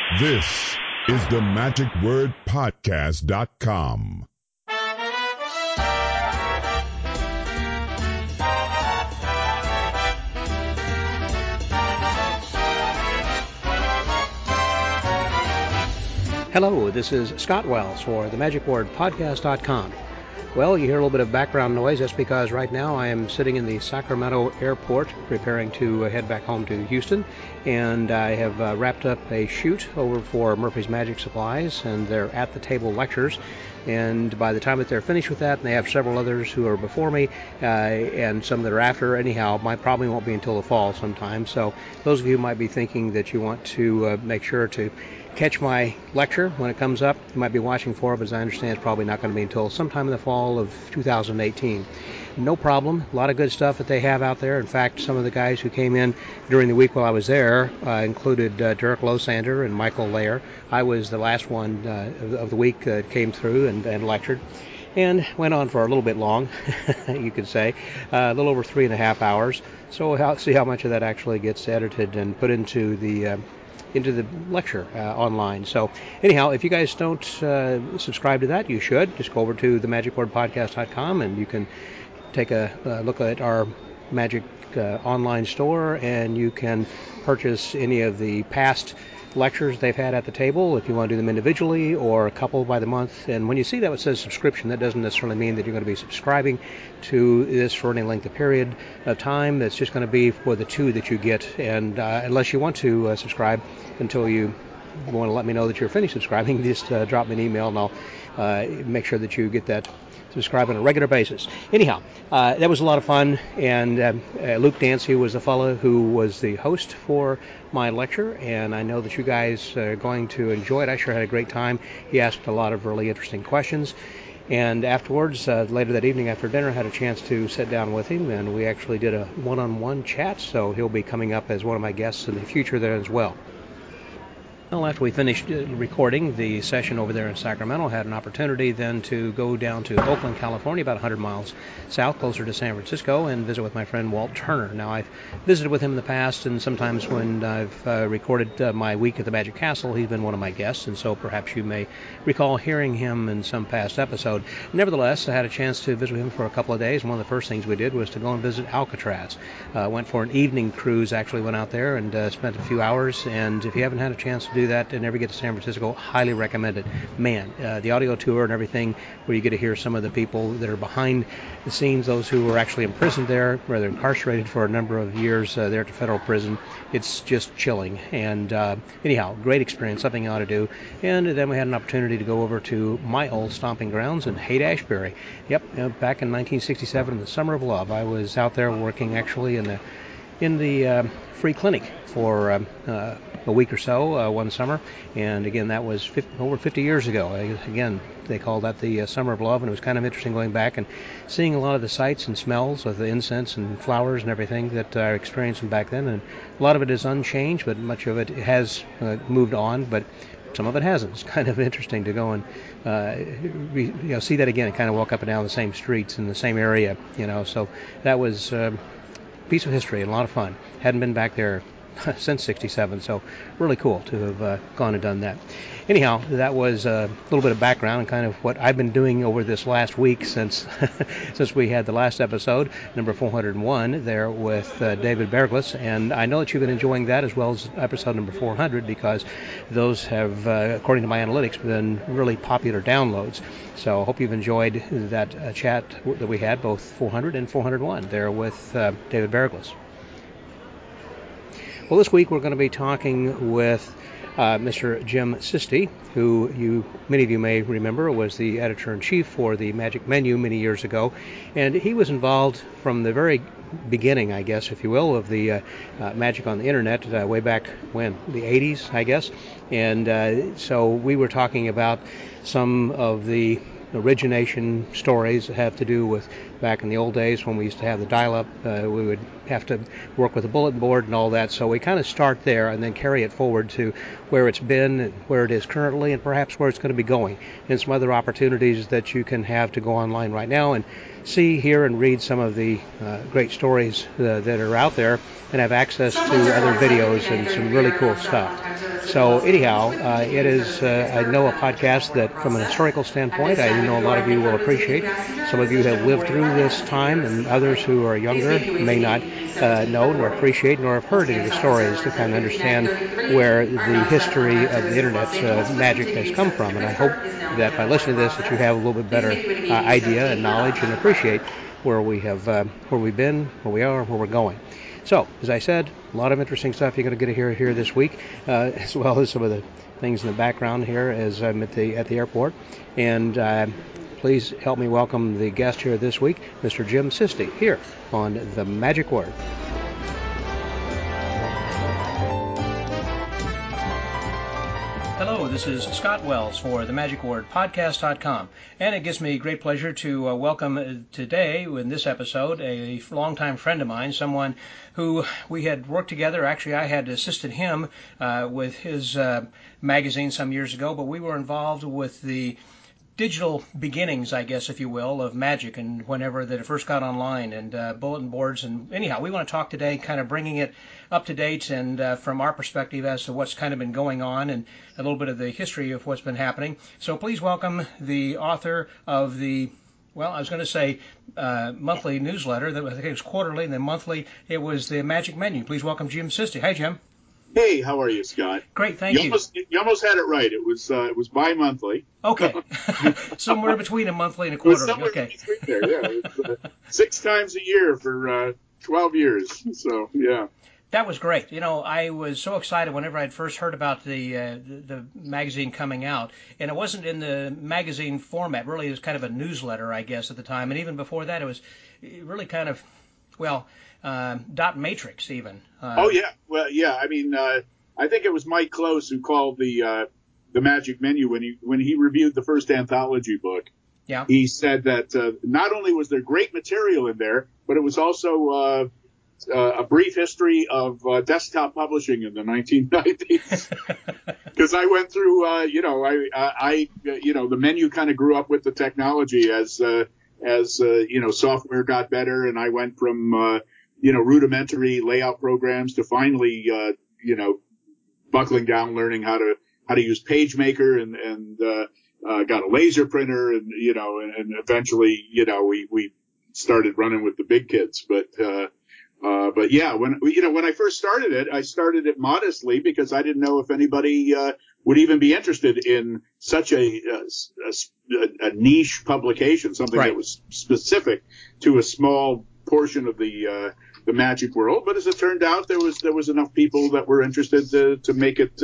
This is the magicwordpodcast.com. Hello, this is Scott Wells for the magicwordpodcast.com. Well, you hear a little bit of background noise. That's because right now I am sitting in the Sacramento airport preparing to head back home to Houston, and I have wrapped up a shoot over for Murphy's Magic Supplies, and they're at the table lectures. And by the time that they're finished with that, and they have several others who are before me and some that are after, anyhow, mine probably won't be until the fall sometime. So those of you who might be thinking that you want to make sure to catch my lecture when it comes up, you might be watching for it, but as I understand, it's probably not going to be until sometime in the fall of 2018. No problem. A lot of good stuff that they have out there. In fact, some of the guys who came in during the week while I was there included Derek Losander and Michael Lair. I was the last one of the week that came through and lectured, and went on for a little bit long, you could say, a little over 3.5 hours. So we'll see how much of that actually gets edited and put into the lecture online. So anyhow, if you guys don't subscribe to that, you should. Just go over to themagicwordpodcast.com and you can take a look at our Magic online store, and you can purchase any of the past lectures they've had at the table if you want to do them individually or a couple by the month. And when you see that it says subscription, that doesn't necessarily mean that you're going to be subscribing to this for any length of period of time. That's just going to be for the two that you get, and unless you want to subscribe until you want to let me know that you're finished subscribing, just drop me an email and I'll make sure that you get that subscribe on a regular basis. Anyhow, that was a lot of fun, and Luke Dancy was the fellow who was the host for my lecture, and I know that you guys are going to enjoy it. I sure had a great time. He asked a lot of really interesting questions, and afterwards, later that evening after dinner, I had a chance to sit down with him, and we actually did a one-on-one chat, so he'll be coming up as one of my guests in the future there as well. Well, after we finished recording the session over there in Sacramento, I had an opportunity then to go down to Oakland, California, about 100 miles south, closer to San Francisco, and visit with my friend Walt Turner. Now, I've visited with him in the past, and sometimes when I've recorded my week at the Magic Castle, he's been one of my guests, and so perhaps you may recall hearing him in some past episode. Nevertheless, I had a chance to visit with him for a couple of days, and one of the first things we did was to go and visit Alcatraz. Went for an evening cruise, actually went out there and spent a few hours, and if you haven't had a chance to do that and never get to San Francisco, highly recommend it. Man, the audio tour and everything, where you get to hear some of the people that are behind the scenes, those who were actually imprisoned there, where they're incarcerated for a number of years there at the federal prison. It's just chilling. And anyhow, great experience, something you ought to do. And then we had an opportunity to go over to my old stomping grounds in Haight-Ashbury. Yep, back in 1967, in the summer of love, I was out there working actually in the free clinic for a week or so one summer, and again, that was over 50 years ago. Again, they called that the Summer of Love, and it was kind of interesting going back and seeing a lot of the sights and smells of the incense and flowers and everything that I experienced back then, and a lot of it is unchanged, but much of it has moved on, but some of it hasn't. It's kind of interesting to go and see that again and kind of walk up and down the same streets in the same area, so that was a piece of history and a lot of fun. Hadn't been back there since 67, so really cool to have gone and done that. Anyhow, that was a little bit of background and kind of what I've been doing over this last week since we had the last episode, number 401, there with David Berglis, and I know that you've been enjoying that as well as episode number 400, because those have, according to my analytics, been really popular downloads. So I hope you've enjoyed that chat that we had, both 400 and 401, there with David Berglis. Well, this week we're going to be talking with Mr. Jim Sisti, who many of you may remember was the editor-in-chief for the Magic Menu many years ago, and he was involved from the very beginning, I guess, if you will, of the magic on the internet way back when, the 80s, I guess, and so we were talking about some of the origination stories that have to do with back in the old days when we used to have the dial-up. We would have to work with a bulletin board and all that. So we kind of start there and then carry it forward to where it's been, and where it is currently, and perhaps where it's going to be going, and some other opportunities that you can have to go online right now and see, hear, and read some of the great stories that are out there, and have access to other videos and some really cool stuff. So anyhow, it is, I know, a podcast that from an historical standpoint, I know a lot of you will appreciate. Some of you have lived through this time, and others who are younger may not know nor appreciate nor have heard any of the stories to kind of understand where the history of the internet magic has come from. And I hope that by listening to this that you have a little bit better idea and knowledge and appreciate where we have, where we've been, where we are, where we're going. So, as I said, a lot of interesting stuff you're going to get to hear here this week, as well as some of the things in the background here as I'm at the airport. And please help me welcome the guest here this week, Mr. Jim Sisti, here on The Magic Word. Hello, this is Scott Wells for the Magic Word Podcast.com, and it gives me great pleasure to welcome today in this episode a longtime friend of mine, someone who we had worked together. Actually, I had assisted him with his magazine some years ago, but we were involved with the digital beginnings, I guess, if you will, of magic, and whenever that it first got online, and bulletin boards. And anyhow, we want to talk today, kind of bringing it up to date, and from our perspective as to what's kind of been going on, and a little bit of the history of what's been happening. So please welcome the author of the, well, I was going to say monthly newsletter. That I think it was quarterly, and then monthly it was the Magic Menu. Please welcome Jim Sisti. Hi, Jim. Hey, how are you, Scott? Great, thank you. You almost had it right. It was bi-monthly. Okay, somewhere between a monthly and a quarterly. Somewhere Okay, between there. Yeah, it was, 6 times a year for 12 years. So yeah. That was great. You know, I was so excited whenever I'd first heard about the magazine coming out, and it wasn't in the magazine format. Really, it was kind of a newsletter, I guess, at the time. And even before that, it was really kind of, well, dot matrix even. Oh yeah, well yeah. I mean, I think it was Mike Close who called the Magic Menu when he reviewed the first anthology book. Yeah. He said that not only was there great material in there, but it was also a brief history of desktop publishing in the 1990s. Because I went through, the menu kind of grew up with the technology as software got better, and I went from rudimentary layout programs to finally buckling down, learning how to use PageMaker, and got a laser printer, and eventually we started running with the big kids, but yeah, when I first started it, I started it modestly because I didn't know if anybody would even be interested in such a niche publication, something Right. that was specific to a small portion of the magic world. But as it turned out, there was enough people that were interested to make it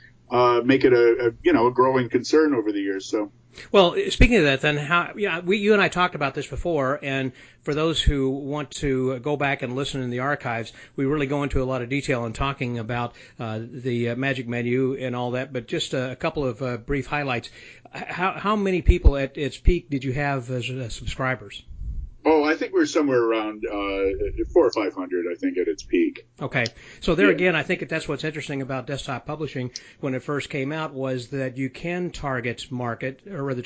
a growing concern over the years. So. Well, speaking of that, then, you and I talked about this before, and for those who want to go back and listen in the archives, we really go into a lot of detail in talking about the Magic Menu and all that. But just a couple of brief highlights. How many people at its peak did you have as subscribers? Oh, I think we're somewhere around 400 or 500, I think, at its peak. Okay. So there again, I think that's what's interesting about desktop publishing when it first came out, was that you can target a market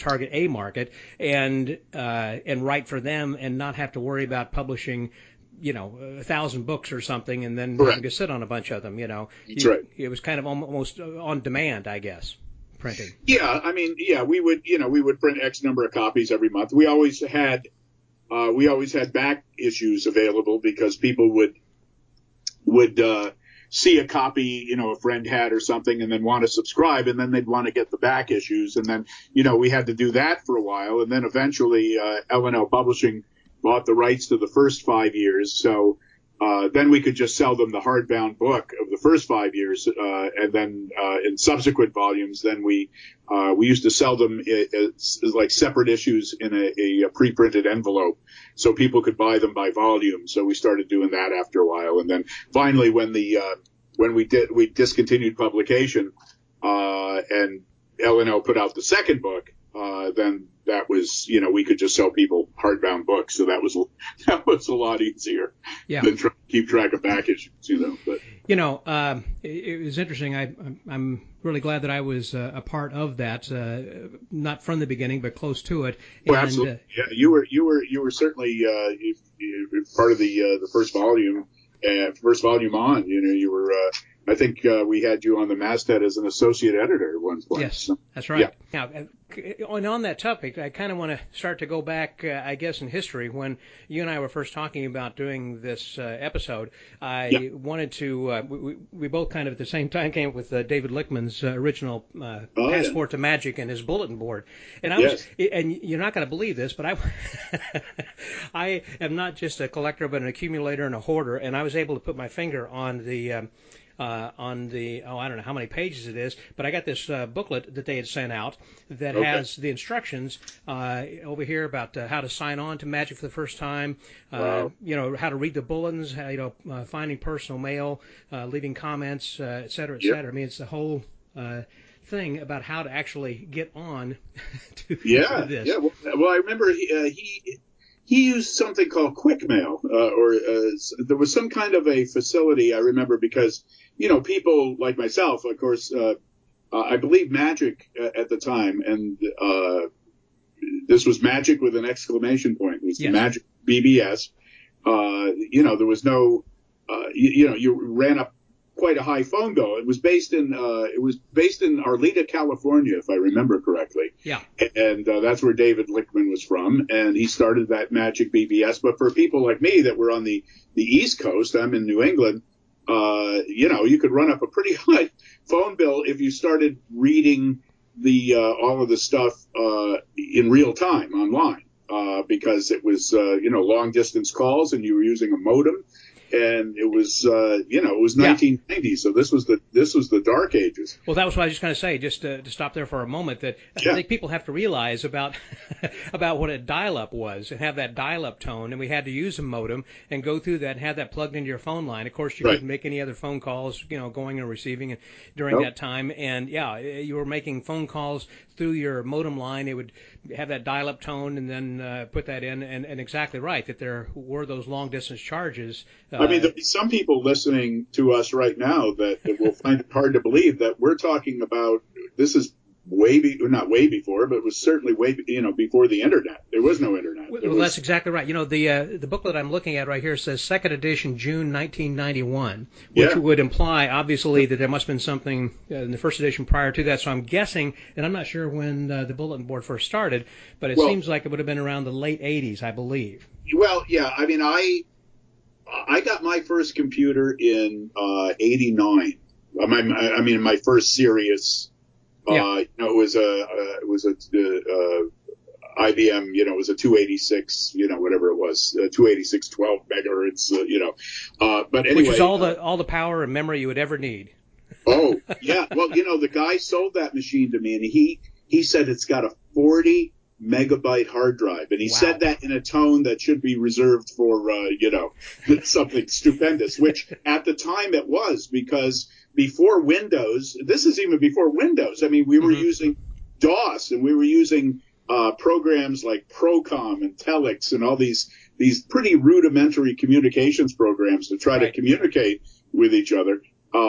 and write for them and not have to worry about publishing 1,000 books or something and then having to sit on a bunch of them, That's right. It was kind of almost on demand, I guess, printing. Yeah, I mean, yeah, we would print X number of copies every month. We always had back issues available because people would see a copy, a friend had or something, and then want to subscribe, and then they'd want to get the back issues. And then, we had to do that for a while. And then eventually, L&L Publishing bought the rights to the first 5 years. So, then we could just sell them the hardbound book of the first 5 years. And then, in subsequent volumes, then we used to sell them as like separate issues in a pre-printed envelope, so people could buy them by volume. So we started doing that after a while. And then finally, when we discontinued publication, and L&L put out the second book, then that was, we could just sell people hardbound books. So that was a lot easier than trying to keep track of back issues, But it was interesting. I'm really glad that I was a part of that, not from the beginning, but close to it. Well, absolutely. Yeah, you were certainly you part of the first volume. First volume on, you were. I think we had you on the masthead as an associate editor at one point. Yes, that's right. Yeah. Now, on that topic, I kind of want to start to go back, I guess, in history. When you and I were first talking about doing this episode, I wanted to. We both kind of at the same time came up with David Lichtman's original Passport to Magic and his bulletin board. And and you're not going to believe this, but I am not just a collector, but an accumulator and a hoarder. And I was able to put my finger on the. I don't know how many pages it is, but I got this booklet that they had sent out that has the instructions over here about how to sign on to Magic for the first time, how to read the bulletins, finding personal mail, leaving comments, et cetera, et cetera. I mean, it's the whole thing about how to actually get on to this. Yeah. Well, I remember he used something called QuickMail, there was some kind of a facility, I remember, because, people like myself, of course, I believe Magic at the time, and this was Magic with an exclamation point. It was the Magic BBS. There was no, you ran up quite a high phone bill. It was based in Arleta, California, if I remember correctly. Yeah. And that's where David Lichtman was from, and he started that Magic BBS. But for people like me that were on the East Coast, I'm in New England, you could run up a pretty high phone bill if you started reading all of the stuff in real time online, because it was long distance calls and you were using a modem. And it was, it was 1990, so this was the dark ages. Well, that was what I was just going to say, just to stop there for a moment, that I think people have to realize about what a dial-up was and have that dial-up tone, and we had to use a modem and go through that and have that plugged into your phone line. Of course, you couldn't make any other phone calls, going and receiving during that time, and you were making phone calls through your modem line. It would have that dial-up tone and then put that in, and exactly right, that there were those long-distance charges. I mean, there'll be some people listening to us right now that will find it hard to believe that we're talking about, this is not way before, but it was certainly before the internet. There was no internet. Well, that's exactly right. The booklet I'm looking at right here says second edition, June 1991, which would imply, obviously, that there must have been something in the first edition prior to that. So I'm guessing, and I'm not sure when the bulletin board first started, but it seems like it would have been around the late 80s, I believe. Well, yeah. I mean, I got my first computer in 89. My first serious. It was a IBM. It was a 286. Whatever it was, 286 12 megahertz. But anyway, which is all the power and memory you would ever need. Oh yeah. Well, the guy sold that machine to me, and he said it's got a 40 megabyte hard drive, and he said that in a tone that should be reserved for something stupendous, which at the time it was, because before Windows, this is even before Windows. I mean, we were using DOS, and we were using programs like Procom and Telex and all these pretty rudimentary communications programs to try to communicate with each other.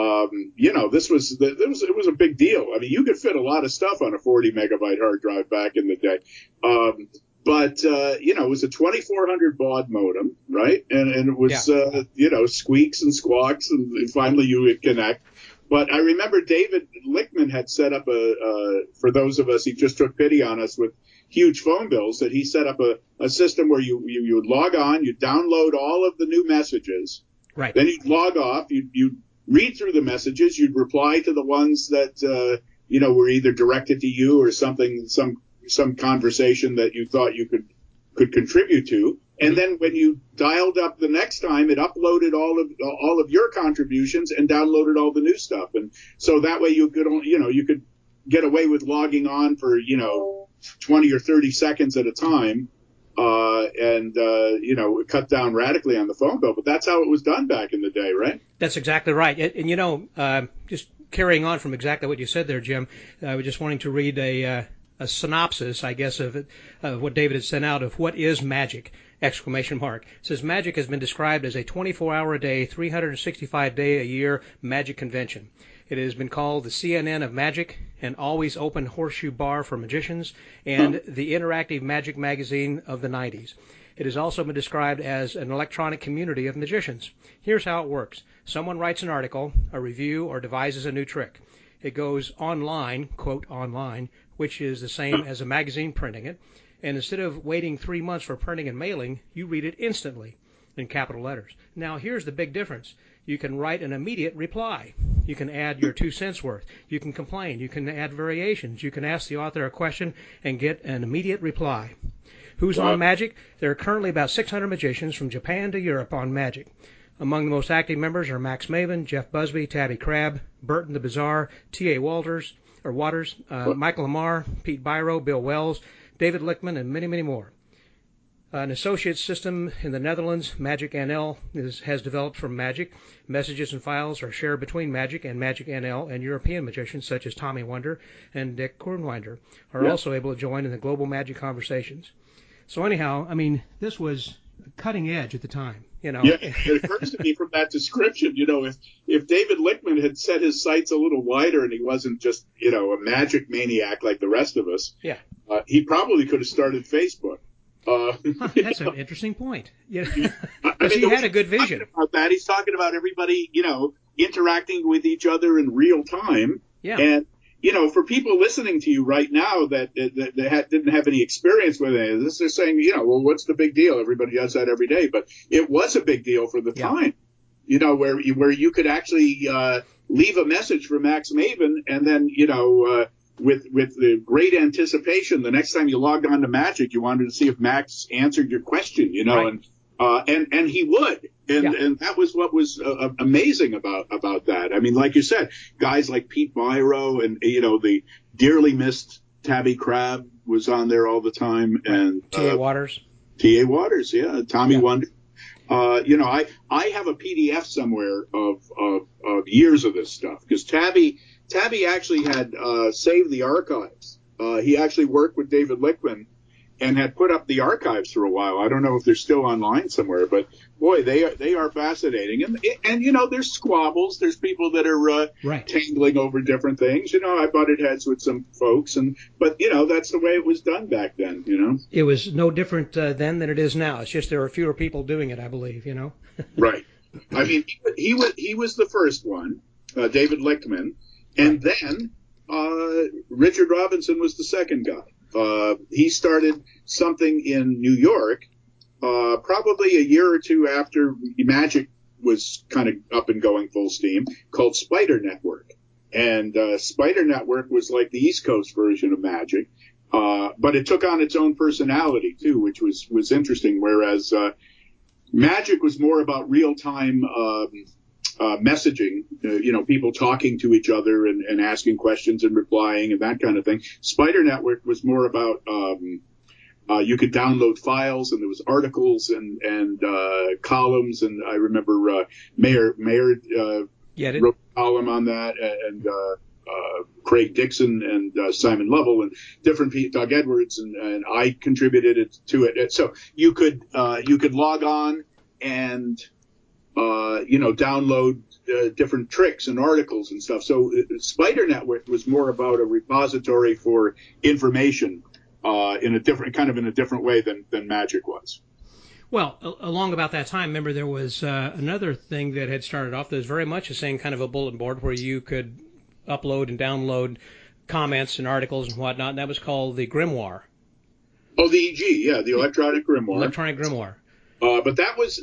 It was a big deal. I mean, you could fit a lot of stuff on a 40 megabyte hard drive back in the day. But it was a 2400 baud modem, right? And it was, squeaks and squawks, and finally you would connect. But I remember David Lichtman had set up for those of us, he just took pity on us with huge phone bills, that he set up a system where you would log on, you'd download all of the new messages. Right. Then you'd log off, you'd read through the messages, you'd reply to the ones that, were either directed to you or something, some conversation that you thought you could contribute to. And then when you dialed up the next time, it uploaded all of your contributions and downloaded all the new stuff. And so that way you could get away with logging on for, 20 or 30 seconds at a time. It cut down radically on the phone bill, but that's how it was done back in the day, right? That's exactly right. And just carrying on from exactly what you said there, Jim, I was just wanting to read a a synopsis, I guess, of it, what David had sent out of what is magic, ! It says magic has been described as a 24-hour-a-day, 365-day-a-year magic convention. It has been called the CNN of magic, an always open horseshoe bar for magicians, and the interactive magic magazine of the 90s. It has also been described as an electronic community of magicians. Here's how it works. Someone writes an article, a review, or devises a new trick. It goes online, quote, online, which is the same as a magazine printing it. And instead of waiting 3 months for printing and mailing, you read it instantly in capital letters. Now, here's the big difference. You can write an immediate reply. You can add your 2 cents worth. You can complain. You can add variations. You can ask the author a question and get an immediate reply. Who's on Magic? There are currently about 600 magicians from Japan to Europe on Magic. Among the most active members are Max Maven, Jeff Busby, Tabby Crabb, Burton the Bizarre, T.A. Waters, Michael Lamar, Pete Byro, Bill Wells, David Lichtman, and many, many more. An associate system in the Netherlands, Magic NL, has developed from Magic. Messages and files are shared between Magic and Magic NL, and European magicians such as Tommy Wonder and Dick Kornwinder are also able to join in the global Magic conversations. So anyhow, I mean, this was cutting edge at the time. You know. Yeah, it occurs to me from that description, if David Lichtman had set his sights a little wider and he wasn't just, a magic maniac like the rest of us, he probably could have started Facebook. That's an interesting point. Yeah, because he had a good vision. About that. He's talking about everybody, interacting with each other in real time. Yeah. And, for people listening to you right now that didn't have any experience with any of this, they're saying, well, what's the big deal? Everybody does that every day. But it was a big deal for the time, where you could actually leave a message for Max Maven and then, with the great anticipation, the next time you logged on to Magic, you wanted to see if Max answered your question, right. And he would. And that was what was amazing about that. I mean, like you said, guys like Pete Byro and, the dearly missed Tabby Crabb was on there all the time. Right. And T.A. Waters. T.A. Waters, yeah. Tommy Wonder. I have a PDF somewhere of years of this stuff because Tabby actually had saved the archives. He actually worked with David Lichtman and had put up the archives for a while. I don't know if they're still online somewhere, but boy, they are fascinating. And there's squabbles. There's people that are tangling over different things. I butted heads with some folks, but that's the way it was done back then. It was no different then than it is now. It's just there are fewer people doing it, I believe. Right. I mean, he was the first one, David Lichtman, and then Richard Robinson was the second guy. He started something in New York, probably a year or two after Magic was kind of up and going full steam, called Spider Network. And Spider Network was like the East Coast version of Magic, but it took on its own personality too, which was interesting. Whereas Magic was more about real time messaging, people talking to each other and asking questions and replying and that kind of thing. Spider Network was more about you could download files and there was articles and columns. And I remember Mayor wrote a column on that and Craig Dixon and Simon Lovell and different people, Doug Edwards, and I contributed to it. So you could log on and download different tricks and articles and stuff. So Spider Network was more about a repository for information in a different way than Magic was. Well, along about that time, remember there was another thing that had started off that was very much the same kind of a bulletin board where you could upload and download comments and articles and whatnot, and that was called the Grimoire. Oh, the EG, the Electronic Grimoire. Electronic Grimoire. But that was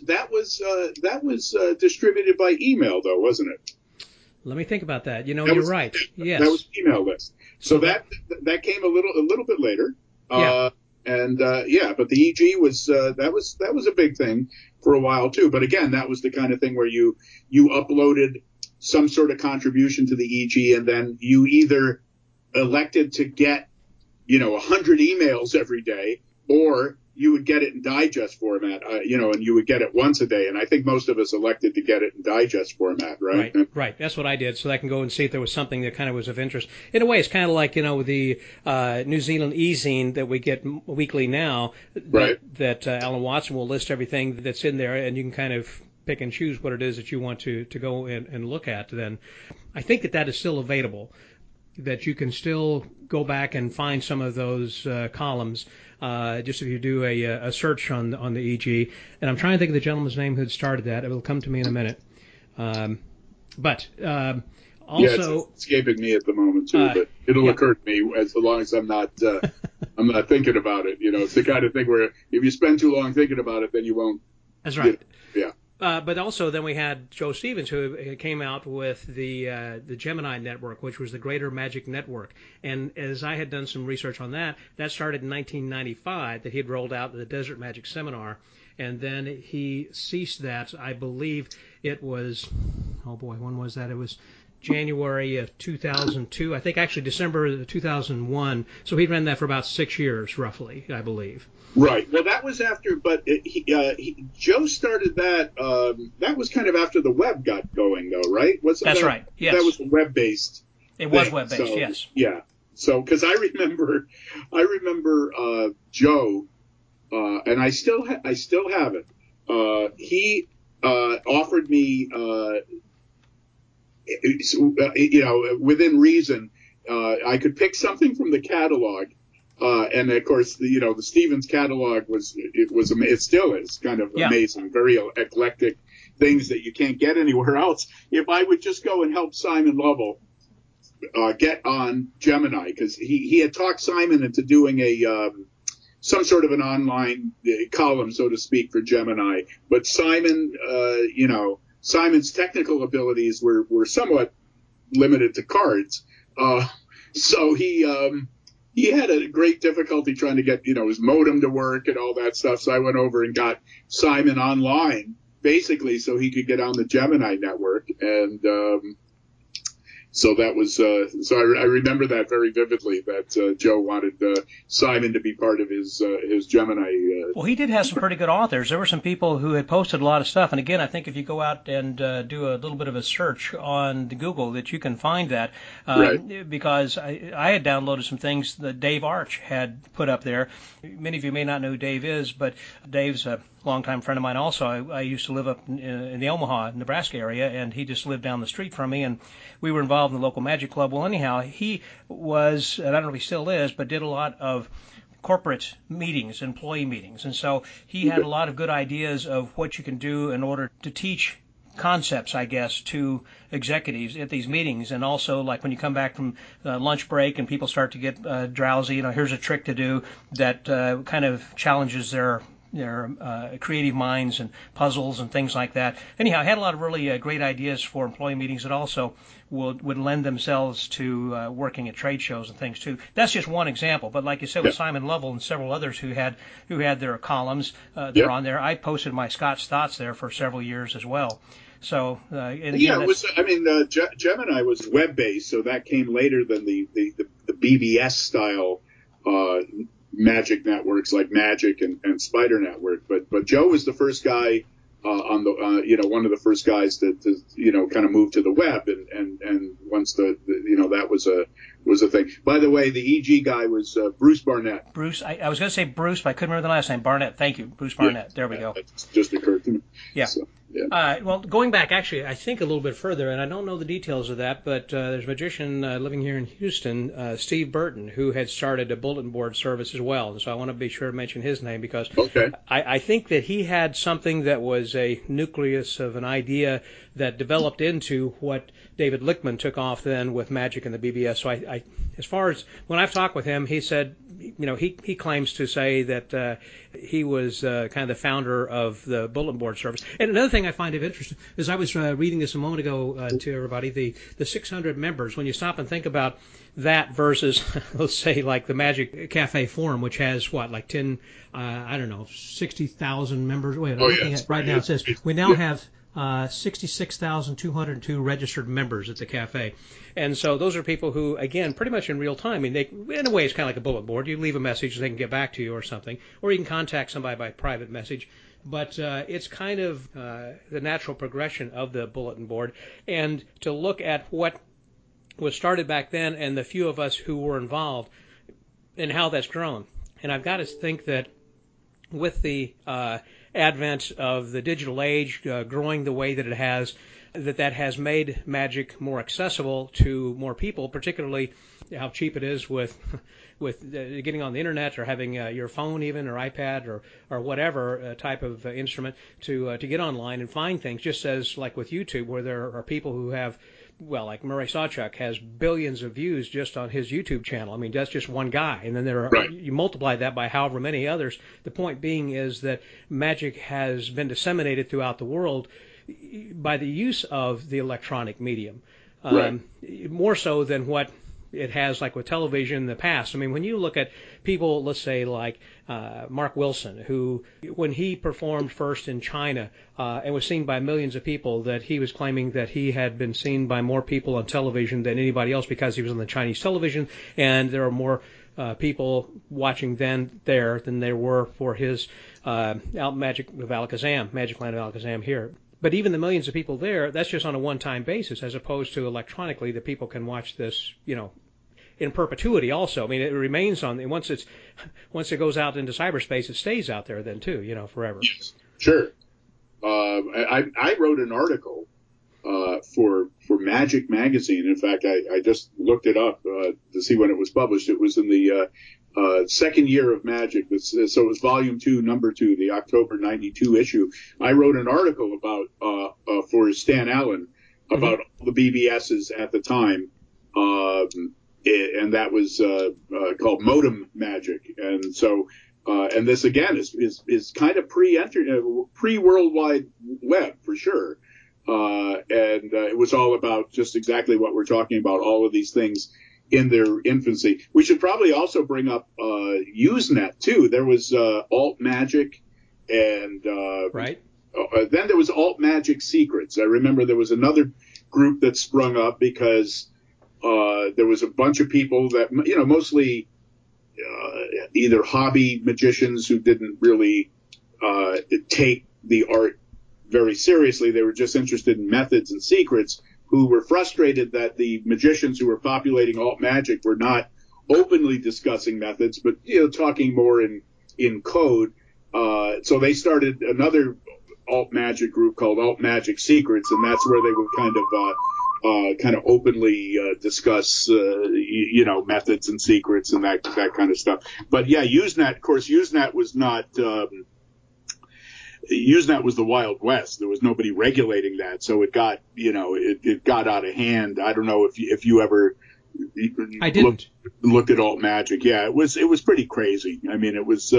distributed by email, though, wasn't it? Let me think about that. You're right. Yes, that was email list. So that came a little bit later. But the EG was that was a big thing for a while too. But again, that was the kind of thing where you uploaded some sort of contribution to the EG, and then you either elected to get 100 emails every day, or get it in digest format, and you would get it once a day. And I think most of us elected to get it in digest format, right? Right. That's what I did, so I can go and see if there was something that kind of was of interest. In a way, it's kind of like, the New Zealand e-zine that we get weekly now, that Alan Watson will list everything that's in there, and you can kind of pick and choose what it is that you want to go and look at. Then I think that is still available, that you can still go back and find some of those columns, just if you do a search on the EG. And I'm trying to think of the gentleman's name who had started that. It will come to me in a minute. But also, it's escaping me at the moment too. But it'll occur to me as long as I'm not thinking about it. It's the kind of thing where if you spend too long thinking about it, then you won't. That's right. Yeah. But also then we had Joe Stevens, who came out with the Gemini Network, which was the Greater Magic Network. And as I had done some research on that started in 1995, that he had rolled out the Desert Magic Seminar. And then he ceased that. I believe it was, when was that? It was January of 2002. I think actually December of 2001. So he ran that for about 6 years, roughly, I believe. Right. Well, that was after, but Joe started that. That was kind of after the web got going, though, right? That's right. Yes. That was web-based. It was web-based. Yes. Yeah. So, because I remember Joe, and I still have it. He offered me, within reason, I could pick something from the catalog. And of course, the Stevens catalog it still is kind of amazing, very eclectic things that you can't get anywhere else. If I would just go and help Simon Lovell get on Gemini, because he had talked Simon into doing some sort of an online column, so to speak, for Gemini. But Simon, Simon's technical abilities were somewhat limited to cards. So he had a great difficulty trying to get, his modem to work and all that stuff. So I went over and got Simon online, basically, so he could get on the Gemini network. And so that was, so I remember that very vividly, that Joe wanted Simon to be part of his Gemini. Well, he did have some pretty good authors. There were some people who had posted a lot of stuff. And again, I think if you go out and do a little bit of a search on the Google, that you can find that. Right. Because I had downloaded some things that Dave Arch had put up there. Many of you may not know who Dave is, but Dave's a longtime friend of mine also. I used to live up in the Omaha, Nebraska area, and he just lived down the street from me, and we were involved in the local magic club. Well, anyhow, he was, and I don't know if he still is, but did a lot of corporate meetings, employee meetings, and so he had a lot of good ideas of what you can do in order to teach concepts, I guess, to executives at these meetings. And also, like when you come back from lunch break and people start to get drowsy, here's a trick to do that kind of challenges their creative minds and puzzles and things like that. Anyhow, I had a lot of really great ideas for employee meetings that also would lend themselves to working at trade shows and things too. That's just one example. But like you said, with Simon Lovell and several others who had their columns, they're on there. I posted my Scott's Thoughts there for several years as well. So and again, Gemini was web-based, so that came later than the BBS style magic networks like Magic and Spider Network. But Joe was the first guy on the one of the first guys to kind of move to the web, and once that was a thing. By the way, the EG guy was Bruce Barnett. Bruce, I was going to say Bruce, but I couldn't remember the last name. Barnett, thank you, Bruce Barnett. Yeah, there we go. It just occurred to me. Yeah. So, yeah. Well, going back, actually, I think a little bit further, and I don't know the details of that, but there's a magician living here in Houston, Steve Burton, who had started a bulletin board service as well. And so I want to be sure to mention his name because I think that he had something that was a nucleus of an idea that developed into what David Lichtman took off then with Magic and the BBS. So I as far as when I've talked with him, he said, he claims to say that he was kind of the founder of the bulletin board service. And another thing I find of interest is I was reading this a moment ago to everybody, the 600 members, when you stop and think about that versus, let's say, like the Magic Cafe Forum, which has, like 60,000 members. Wait, I'm looking at right now. It says we now have 66,202 registered members at the cafe. And so those are people who, again, pretty much in real time, I mean, they, in a way, it's kind of like a bulletin board. You leave a message, they can get back to you or something, or you can contact somebody by private message. But it's kind of the natural progression of the bulletin board. And to look at what was started back then and the few of us who were involved and how that's grown. And I've got to think that with the advent of the digital age growing the way that it has, that has made magic more accessible to more people, particularly how cheap it is with getting on the internet or having your phone even or iPad or whatever type of instrument to get online and find things, just as like with YouTube, where there are people who have, well, like Murray Sawchuk has billions of views just on his YouTube channel. I mean, that's just one guy. And then there are, right. You multiply that by however many others. The point being is that magic has been disseminated throughout the world by the use of the electronic medium, Right. more so than what it has like with television in the past. I mean, when you look at people, let's say like Mark Wilson, who when he performed first in China and was seen by millions of people, that he was claiming that he had been seen by more people on television than anybody else because he was on the Chinese television, and there are more people watching than there were for his Magic of Alakazam, Magic Land of Alakazam here. But even the millions of people there, that's just on a one-time basis, as opposed to electronically, that people can watch this, in perpetuity also. I mean, it remains on, once it goes out into cyberspace, it stays out there then too, forever. Yes, sure. I wrote an article for Magic Magazine. In fact, I just looked it up to see when it was published. It was in the second year of Magic. So it was Volume 2, Number 2, the October '92 issue. I wrote an article about for Stan Allen about all the BBSs at the time, and that was called Modem Magic. And so, and this again is kind of pre-World Wide Web for sure. And it was all about just exactly what we're talking about, all of these things in their infancy. We should probably also bring up Usenet too. There was Alt Magic, and right. Then there was Alt Magic Secrets. I remember there was another group that sprung up because there was a bunch of people that, mostly either hobby magicians who didn't really take the art very seriously. They were just interested in methods and secrets, who were frustrated that the magicians who were populating alt magic were not openly discussing methods, but talking more in code. So they started another alt magic group called Alt Magic Secrets, and that's where they would kind of openly discuss methods and secrets and that kind of stuff. But yeah, Usenet, of course, Usenet was not. Usenet was the Wild West. There was nobody regulating that, so it got it got out of hand. I don't know if you ever looked at alt magic. Yeah, it was pretty crazy. I mean, it was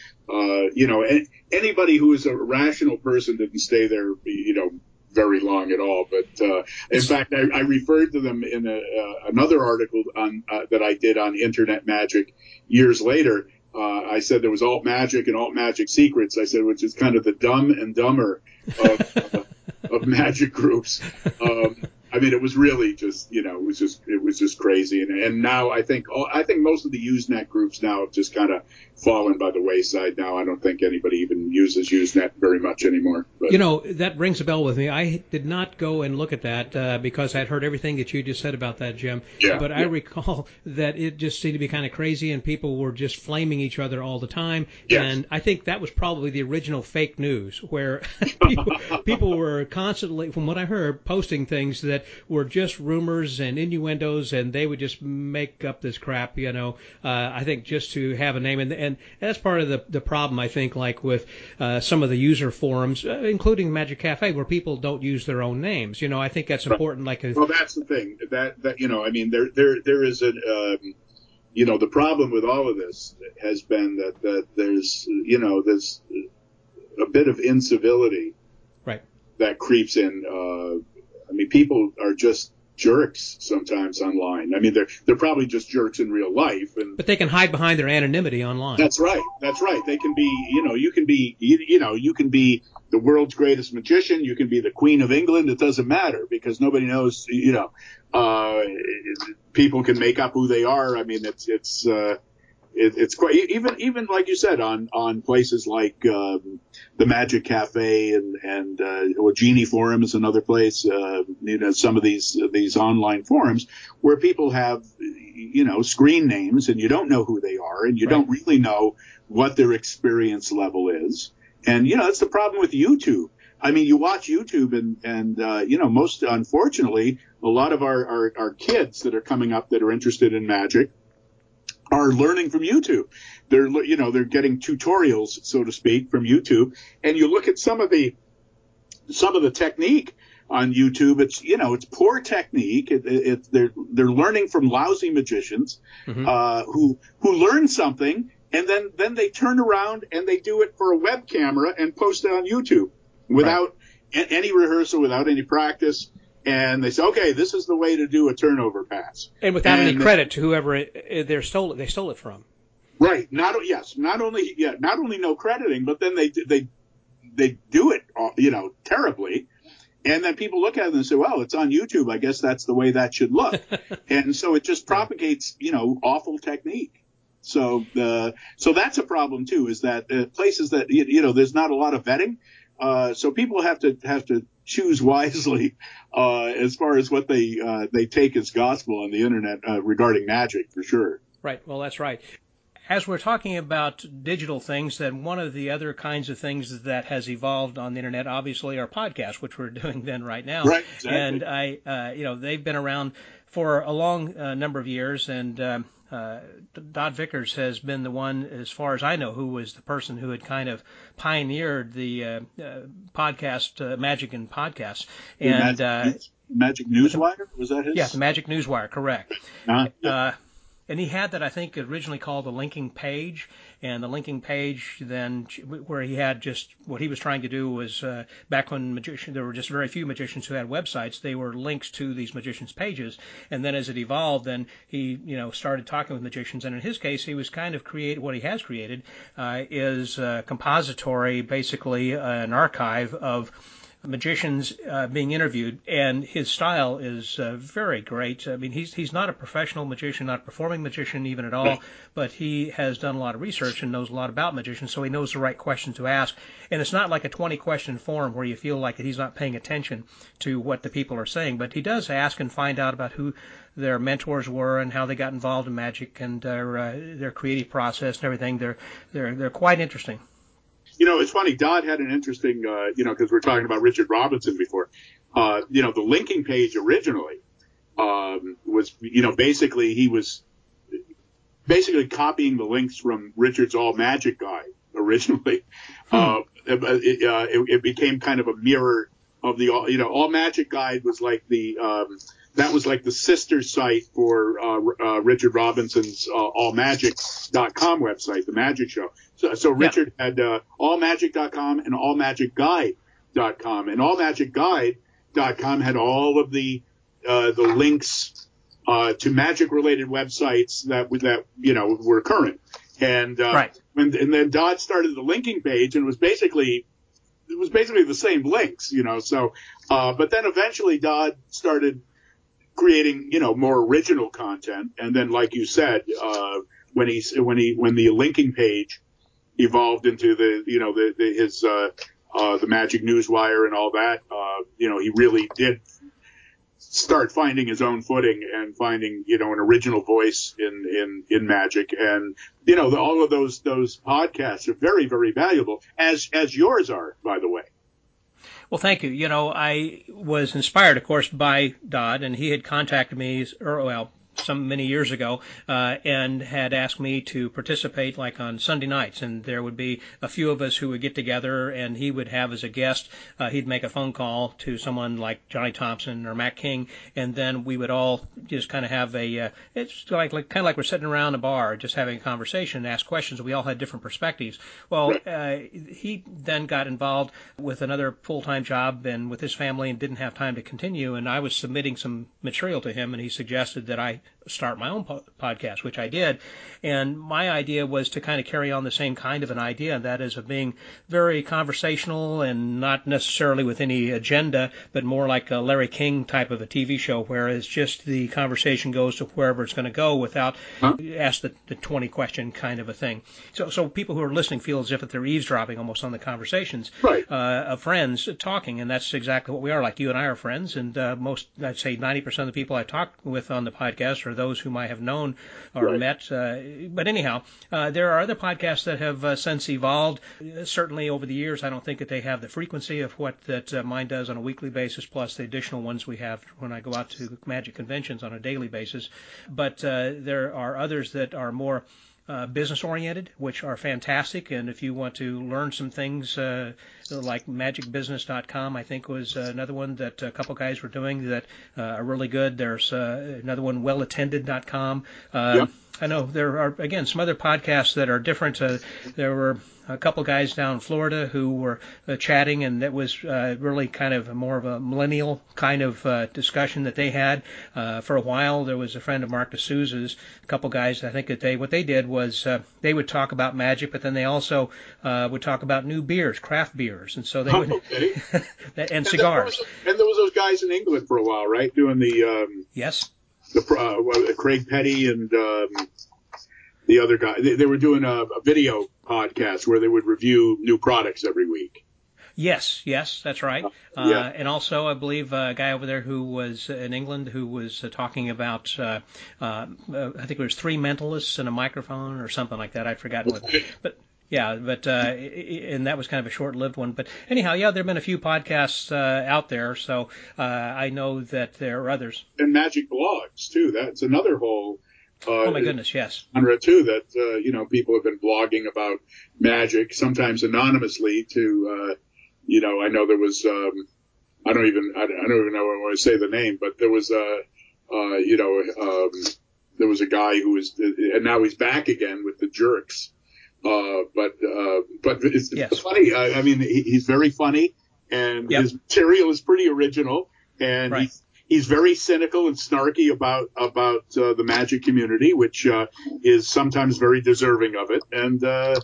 anybody who was a rational person didn't stay there very long at all. But in fact, I referred to them in another article on that I did on Internet Magic years later. I said there was Alt Magic and Alt Magic Secrets. I said, which is kind of the Dumb and Dumber of magic groups. I mean, it was really just, it was just crazy. And now I think most of the Usenet groups now have just kind of fallen by the wayside now. I don't think anybody even uses Usenet very much anymore. But. That rings a bell with me. I did not go and look at that because I'd heard everything that you just said about that, Jim. Yeah, but I recall that it just seemed to be kind of crazy and people were just flaming each other all the time. Yes. And I think that was probably the original fake news, where people were constantly, from what I heard, posting things that were just rumors and innuendos, and they would just make up this crap, I think just to have a name. And that's part of the problem, I think, like with some of the user forums, including Magic Cafe, where people don't use their own names. I think that's important. Well, that's the thing. That I mean, there is the problem with all of this has been that there's there's a bit of incivility, right, that creeps in. I mean, people are just jerks sometimes online. I mean, they're probably just jerks in real life, but they can hide behind their anonymity online. That's right. That's right. They can be, you can be, you can be the world's greatest magician. You can be the Queen of England. It doesn't matter because nobody knows, people can make up who they are. I mean, it's quite, even like you said, on places like, the Magic Cafe or Genie Forum is another place, some of these online forums where people have, screen names and you don't know who they are and you don't really know what their experience level is. And, that's the problem with YouTube. I mean, you watch YouTube and most, unfortunately, a lot of our kids that are coming up that are interested in magic are learning from YouTube. They're getting tutorials, so to speak, from YouTube. And you look at some of the technique on YouTube. It's poor technique. They're learning from lousy magicians, who learn something and then they turn around and they do it for a web camera and post it on YouTube without any rehearsal, without any practice. And they say, okay, this is the way to do a turnover pass. And without any credit to whoever they stole it from. Right. Not only no crediting, but then they do it, terribly. And then people look at it and say, well, it's on YouTube. I guess that's the way that should look. And so it just propagates, awful technique. So that's a problem too, is that places that, there's not a lot of vetting. So people have to choose wisely as far as what they take as gospel on the internet regarding magic, for sure. Right. Well, that's right. As we're talking about digital things, then one of the other kinds of things that has evolved on the internet, obviously, are podcasts, which we're doing then right now. Right. Exactly. And they've been around for a long number of years, and Dodd Vickers has been the one, as far as I know, who was the person who had kind of pioneered the podcast, Magic and Podcasts. And Magic Newswire? Was that his? Yeah, the Magic Newswire, correct. Yeah. And he had that, I think, originally called the linking page. And the linking page then, where he had just, what he was trying to do was, back when there were just very few magicians who had websites, they were links to these magicians' pages. And then as it evolved, then he, started talking with magicians. And in his case, he was kind of what he has created, is a compository, basically an archive of magicians being interviewed, and his style is very great. I mean, he's not a professional magician, not a performing magician even at all, but he has done a lot of research and knows a lot about magicians, so he knows the right questions to ask. And it's not like a 20-question forum where you feel like he's not paying attention to what the people are saying, but he does ask and find out about who their mentors were and how they got involved in magic and their creative process and everything. They're quite interesting. It's funny. Dodd had an interesting, because we're talking about Richard Robinson before. The linking page originally was, basically he was copying the links from Richard's All Magic Guide originally. It became kind of a mirror of the All Magic Guide was like that was like the sister site for Richard Robinson's allmagic.com website, the Magic Show. So Richard had allmagic.com and allmagicguide.com, and allmagicguide.com had all of the links to magic related websites that were current. And and then Dodd started the linking page, and it was basically the same links, So but then eventually Dodd started creating, more original content. And then, like you said, when the linking page evolved into the Magic Newswire and all that, he really did start finding his own footing and finding, an original voice in magic. And, all of those podcasts are very, very valuable, as yours are, by the way. Well, thank you. I was inspired, of course, by Dodd, and he had contacted me, many years ago, and had asked me to participate like on Sunday nights, and there would be a few of us who would get together, and he would have as a guest, he'd make a phone call to someone like Johnny Thompson or Matt King, and then we would all just kind of have it's like kind of like we're sitting around a bar, just having a conversation, and ask questions. We all had different perspectives. Well, he then got involved with another full-time job and with his family and didn't have time to continue, and I was submitting some material to him, and he suggested that I start my own podcast, which I did. And my idea was to kind of carry on the same kind of an idea, that is of being very conversational and not necessarily with any agenda, but more like a Larry King type of a TV show, where it's just the conversation goes to wherever it's going to go without ask the 20 question kind of a thing. So people who are listening feel as if they're eavesdropping almost on the conversations of friends talking, and that's exactly what we are. Like you and I are friends, and I'd say 90% of the people I talk with on the podcast are those whom I have known or met. But anyhow, there are other podcasts that have since evolved. Certainly over the years, I don't think that they have the frequency of what that mine does on a weekly basis, plus the additional ones we have when I go out to Magic conventions on a daily basis. But there are others that are more business-oriented, which are fantastic. And if you want to learn some things like magicbusiness.com, I think was another one that a couple guys were doing that are really good. There's another one, wellattended.com. I know there are, again, some other podcasts that are different. There were a couple guys down in Florida who were chatting, and that was really kind of more of a millennial kind of discussion that they had. For a while, there was a friend of Mark DeSouza's, a couple guys, I think that what they did was they would talk about magic, but then they also would talk about new beers, craft beers, and so they would, and cigars. And there was those guys in England for a while, right, doing the yes. Craig Petty and the other guy. They were doing a video podcast where they would review new products every week. Yes, that's right. And also, I believe a guy over there who was in England who was talking about, I think it was 3 mentalists and a microphone or something like that. I'd forgotten what. But and that was kind of a short-lived one. But anyhow, there have been a few podcasts out there, so I know that there are others. And magic blogs, too. That's another whole oh, my goodness, yes. genre, too, that, people have been blogging about magic, sometimes anonymously to, I know there was, I don't even know when I say the name, but there was, there was a guy who was, and now he's back again with the Jerks. But it's funny. I mean, he's very funny, and his material is pretty original, and he's very cynical and snarky about the magic community, which is sometimes very deserving of it. And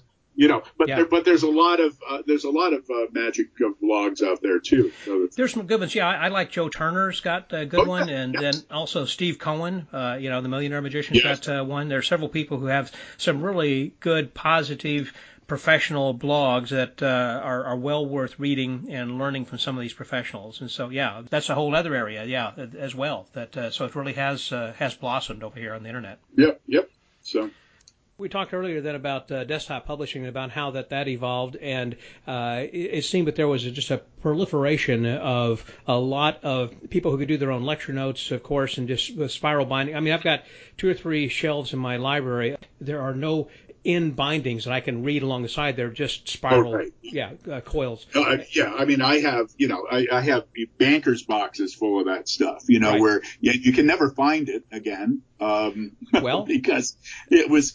but there's a lot of magic blogs out there too. So there's some good ones. Yeah, I like Joe Turner's got a good one, and then also Steve Cohen, the Millionaire Magician's got one. There are several people who have some really good, positive, professional blogs that are well worth reading and learning from some of these professionals. And so, that's a whole other area, as well. That so it really has blossomed over here on the internet. Yep. So. We talked earlier then about desktop publishing, about how that evolved, and it seemed that there was just a proliferation of a lot of people who could do their own lecture notes, of course, and just spiral binding. I mean, I've got 2 or 3 shelves in my library. There are no in bindings that I can read along the side. They're just spiral, coils. I mean, I have, I have bankers boxes full of that stuff, where you can never find it again. Because it was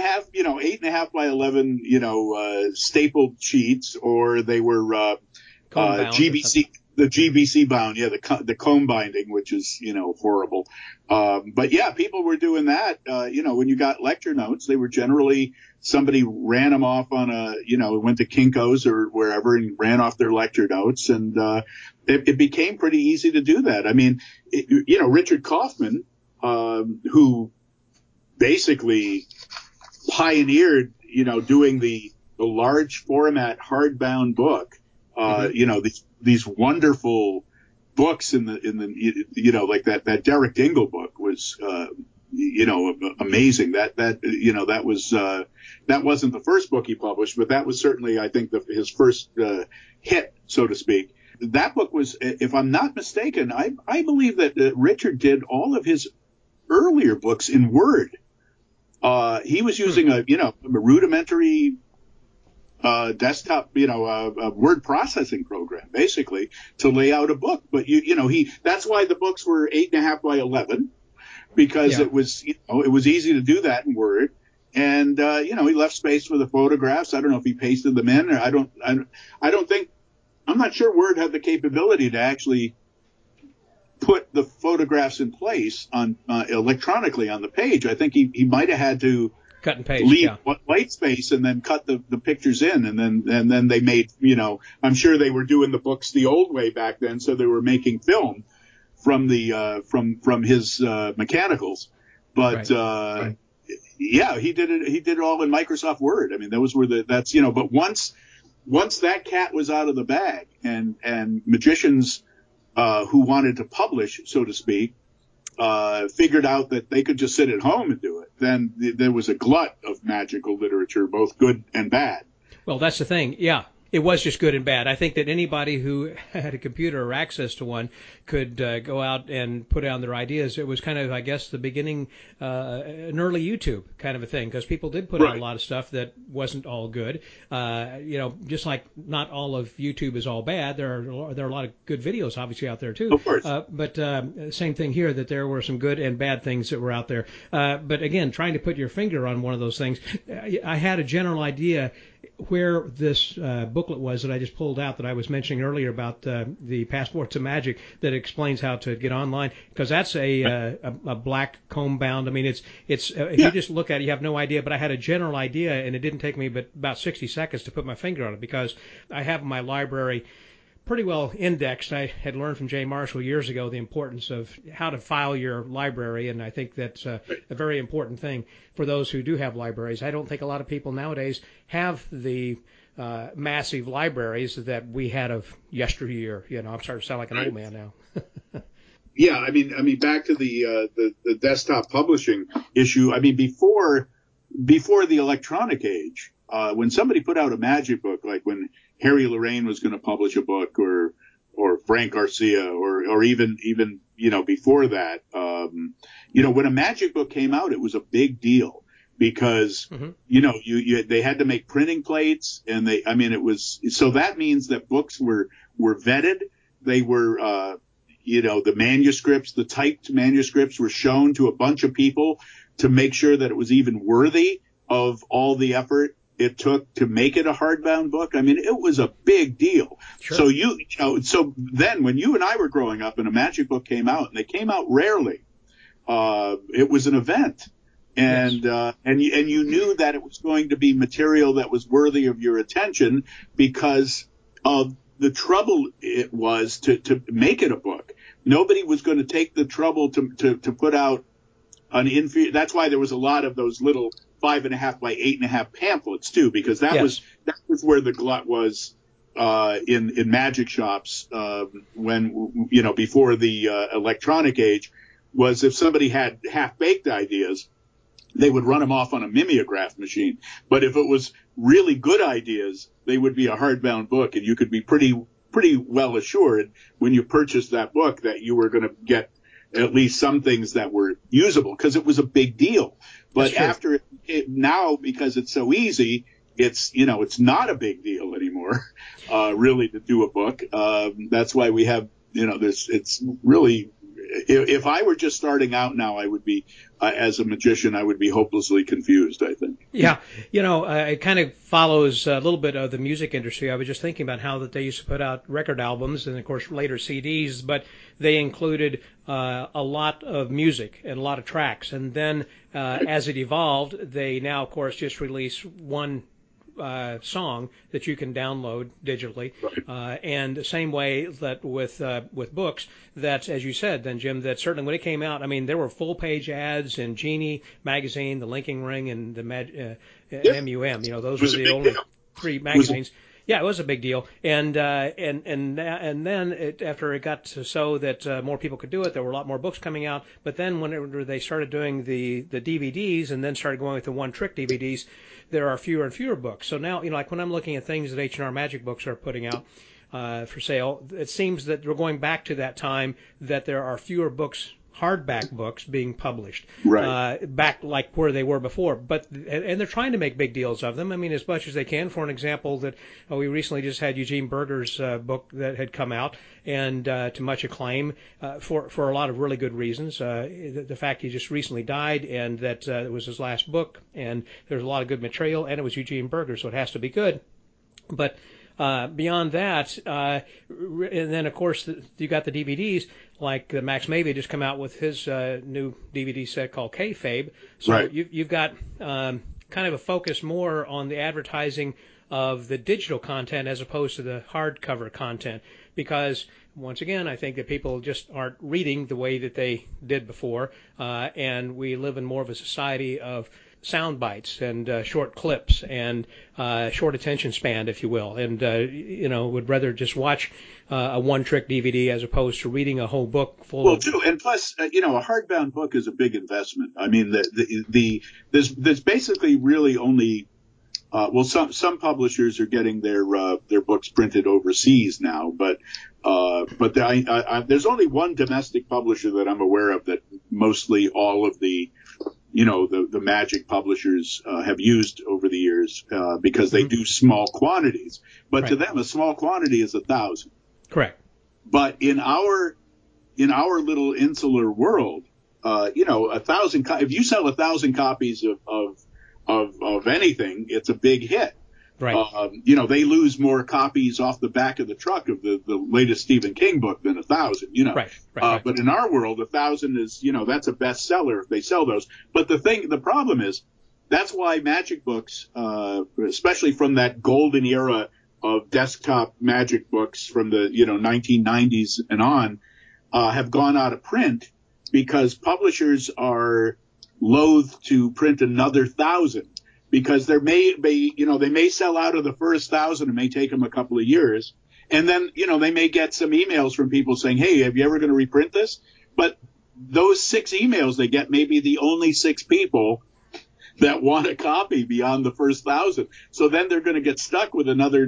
8.5 by 11, stapled sheets, or they were, GBC, the GBC bound, the comb binding, which is, horrible. But people were doing that. When you got lecture notes, they were generally somebody ran them off on went to Kinko's or wherever and ran off their lecture notes. And, it became pretty easy to do that. I mean, Richard Kaufman, who basically pioneered, doing the large format hardbound book, these wonderful books in the like that Derek Dingle book was amazing. That wasn't the first book he published, but that was certainly, I think, his first hit, so to speak. That book was, if I'm not mistaken, I believe that Richard did all of his earlier books in Word. He was using a rudimentary desktop, a word processing program, basically, to lay out a book. But that's why the books were 8.5 by 11, because it was easy to do that in Word. And, he left space for the photographs. I don't know if he pasted them in, or I'm not sure Word had the capability to actually put the photographs in place on electronically on the page. I think he might have had to cut and paste, leave white space and then cut the pictures in, and then they made, I'm sure they were doing the books the old way back then, so they were making film from the from his mechanicals. But right. He did it all in Microsoft Word. I mean, those were but once that cat was out of the bag, and magicians who wanted to publish, so to speak, figured out that they could just sit at home and do it, then there was a glut of magical literature, both good and bad. Well, that's the thing. Yeah. It was just good and bad. I think that anybody who had a computer or access to one could go out and put down their ideas. It was kind of, I guess, the beginning, an early YouTube kind of a thing, because people did put out a lot of stuff that wasn't all good. Just like not all of YouTube is all bad. There are a lot of good videos, obviously, out there too. Of course. But same thing here, that there were some good and bad things that were out there. But again, trying to put your finger on one of those things, I had a general idea where this booklet was that I just pulled out that I was mentioning earlier about the Passport to Magic, that explains how to get online, because that's a black comb bound. I mean, it's if you just look at it, you have no idea. But I had a general idea, and it didn't take me but about 60 seconds to put my finger on it, because I have in my library pretty well indexed. I had learned from Jay Marshall years ago the importance of how to file your library, and I think that's a very important thing for those who do have libraries. I don't think a lot of people nowadays have the massive libraries that we had of yesteryear. I'm starting to sound like an old man now. Yeah, I mean, back to the desktop publishing issue. I mean, before the electronic age, when somebody put out a magic book, like when Harry Lorraine was going to publish a book, or Frank Garcia, or even before that, when a magic book came out, it was a big deal, because they had to make printing plates, and so that means that books were vetted. They were the manuscripts, the typed manuscripts, were shown to a bunch of people to make sure that it was even worthy of all the effort it took to make it a hardbound book. I mean, it was a big deal. Sure. So so then when you and I were growing up and a magic book came out, and they came out rarely, it was an event. And, yes. And you knew that it was going to be material that was worthy of your attention, because of the trouble it was to make it a book. Nobody was going to take the trouble to put out an inferior. That's why there was a lot of those little 5.5 by 8.5 pamphlets too, because that was where the glut was in magic shops when before the electronic age, was if somebody had half-baked ideas, they would run them off on a mimeograph machine. But if it was really good ideas, they would be a hardbound book, and you could be pretty well assured when you purchased that book that you were going to get at least some things that were usable, because it was a big deal. But after now, because it's so easy, it's not a big deal anymore, really, to do a book. That's why we have, it's really, if I were just starting out now, I would be, as a magician, I would be hopelessly confused, I think. Yeah. It kind of follows a little bit of the music industry. I was just thinking about how that they used to put out record albums and, of course, later CDs, but they included a lot of music and a lot of tracks. And then as it evolved, they now, of course, just release one song that you can download digitally, and the same way that with books, that, as you said, then Jim, that certainly when it came out, I mean, there were full page ads in Genie magazine, the Linking Ring, and the MUM. Those were the only three magazines. Yeah, it was a big deal, and then after it got so that more people could do it, there were a lot more books coming out. But then whenever they started doing the DVDs, and then started going with the one-trick DVDs, there are fewer and fewer books. So now, like when I'm looking at things that H&R Magic Books are putting out for sale, it seems that we're going back to that time that there are fewer books, hardback books being published, Right. back like where they were before. And they're trying to make big deals of them. I mean, as much as they can. For an example, that we recently just had Eugene Berger's book that had come out, and to much acclaim for a lot of really good reasons. The fact he just recently died, and that it was his last book, and there's a lot of good material, and it was Eugene Berger, so it has to be good. But beyond that, and then of course you got the DVDs, like Max Mavey just come out with his new DVD set called Kayfabe. So Right. you've got kind of a focus more on the advertising of the digital content as opposed to the hardcover content, because once again, I think that people just aren't reading the way that they did before, and we live in more of a society of sound bites and short clips and short attention span, if you will, and would rather just watch a one-trick DVD as opposed to reading a whole book full Well, of. too, and plus, a hardbound book is a big investment. I mean, there's basically really only. Some publishers are getting their books printed overseas now, but there's only one domestic publisher that I'm aware of that mostly all of the Magic publishers have used over the years because they do small quantities. But to them, a small quantity is 1,000. Correct. But in our little insular world, 1,000. If you sell 1,000 copies of anything, it's a big hit. Right. They lose more copies off the back of the truck of the latest Stephen King book than 1,000, Right. But in our world, 1,000 is, that's a bestseller if they sell those. But the problem is, that's why Magic books, especially from that golden era of desktop Magic books from the, 1990s and on, have gone out of print because publishers are loath to print another 1,000. Because they may sell out of the first 1,000. It may take them a couple of years. And then, they may get some emails from people saying, hey, have you ever going to reprint this? But those 6 emails they get may be the only 6 people that want a copy beyond the first 1,000. So then they're going to get stuck with another,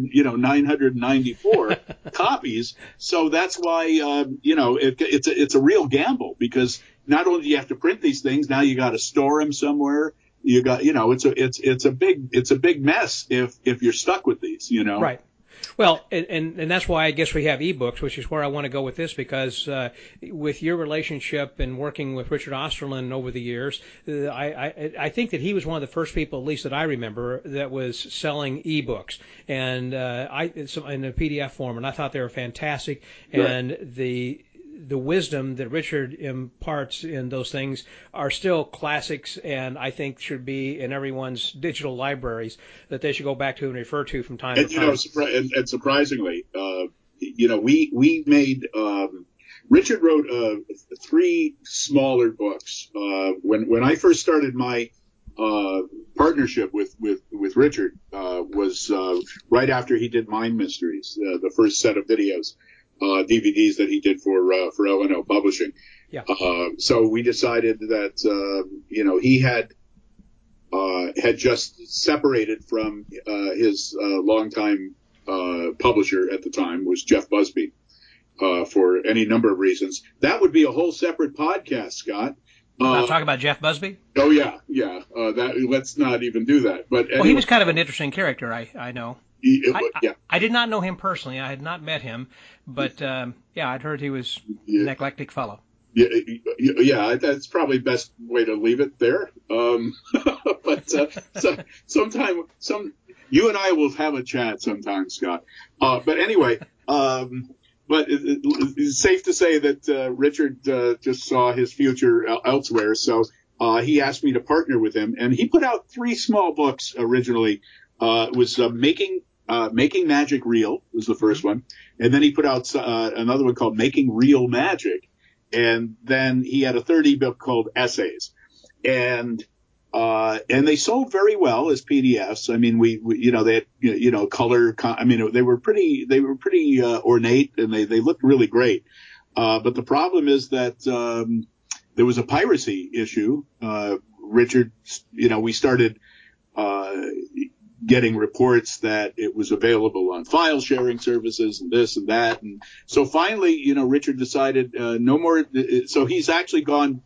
994 copies. So that's why, it's a real gamble, because not only do you have to print these things, now you got to store them somewhere. You got, it's a big mess if you're stuck with these, Right. Well, and that's why I guess we have ebooks, which is where I want to go with this, because with your relationship and working with Richard Osterlin over the years, I think that he was one of the first people, at least that I remember, that was selling ebooks and in a PDF form, and I thought they were fantastic. Right. And the wisdom that Richard imparts in those things are still classics, and I think should be in everyone's digital libraries that they should go back to and refer to from time to time. And surprisingly, we made Richard wrote 3 smaller books. When I first started my partnership with Richard was right after he did Mind Mysteries, the first set of videos. DVDs that he did for L&O Publishing. Yeah. So we decided that, he had just separated from, his, longtime, publisher at the time was Jeff Busby, for any number of reasons. That would be a whole separate podcast, Scott. Talk about Jeff Busby? Oh yeah. Let's not even do that. But anyway. Well, he was kind of an interesting character, I know. Yeah. I did not know him personally. I had not met him, but I'd heard he was an eclectic fellow. Yeah, that's probably the best way to leave it there. But sometime you and I will have a chat sometime, Scott. But anyway, but it's safe to say that Richard just saw his future elsewhere, so he asked me to partner with him, and he put out 3 small books originally. It was Making Magic Real was the first one, and then he put out another one called Making Real Magic, and then he had a third ebook called Essays, and they sold very well as PDFs. I mean, they had color. I mean, they were pretty ornate, and they looked really great. But the problem is that there was a piracy issue. Richard, we started getting reports that it was available on file sharing services and this and that. And so finally, Richard decided no more. So he's actually become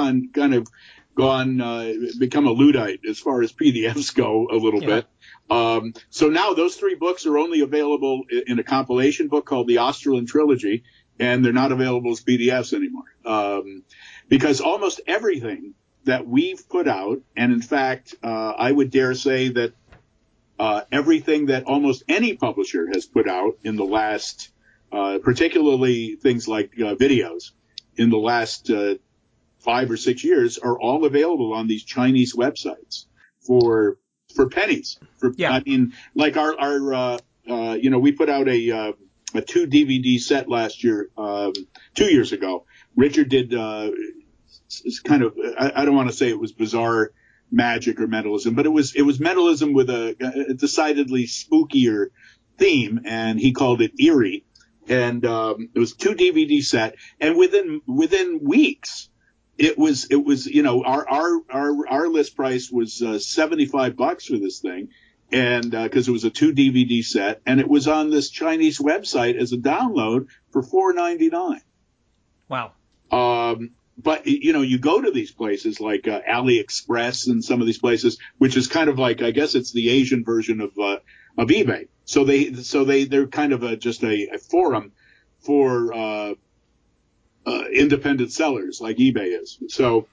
a Luddite as far as PDFs go a little bit. So now those 3 books are only available in a compilation book called the Austerlin Trilogy, and they're not available as PDFs anymore. Because almost everything that we've put out, and in fact, I would dare say that everything that almost any publisher has put out in the last, particularly things like videos, in the last 5 or 6 years, are all available on these Chinese websites for pennies. I mean, like our we put out a 2 DVD set last year, 2 years ago. Richard did kind of, I don't want to say it was bizarre magic or mentalism, but it was mentalism with a decidedly spookier theme, and he called it eerie. And it was 2 DVD set, and within weeks, it was our list price was $75 for this thing, and because it was a 2 DVD set, and it was on this Chinese website as a download for $4.99. Wow. But you go to these places like AliExpress and some of these places, which is kind of like, I guess it's the Asian version of eBay. So they're kind of just a forum for independent sellers like eBay is. So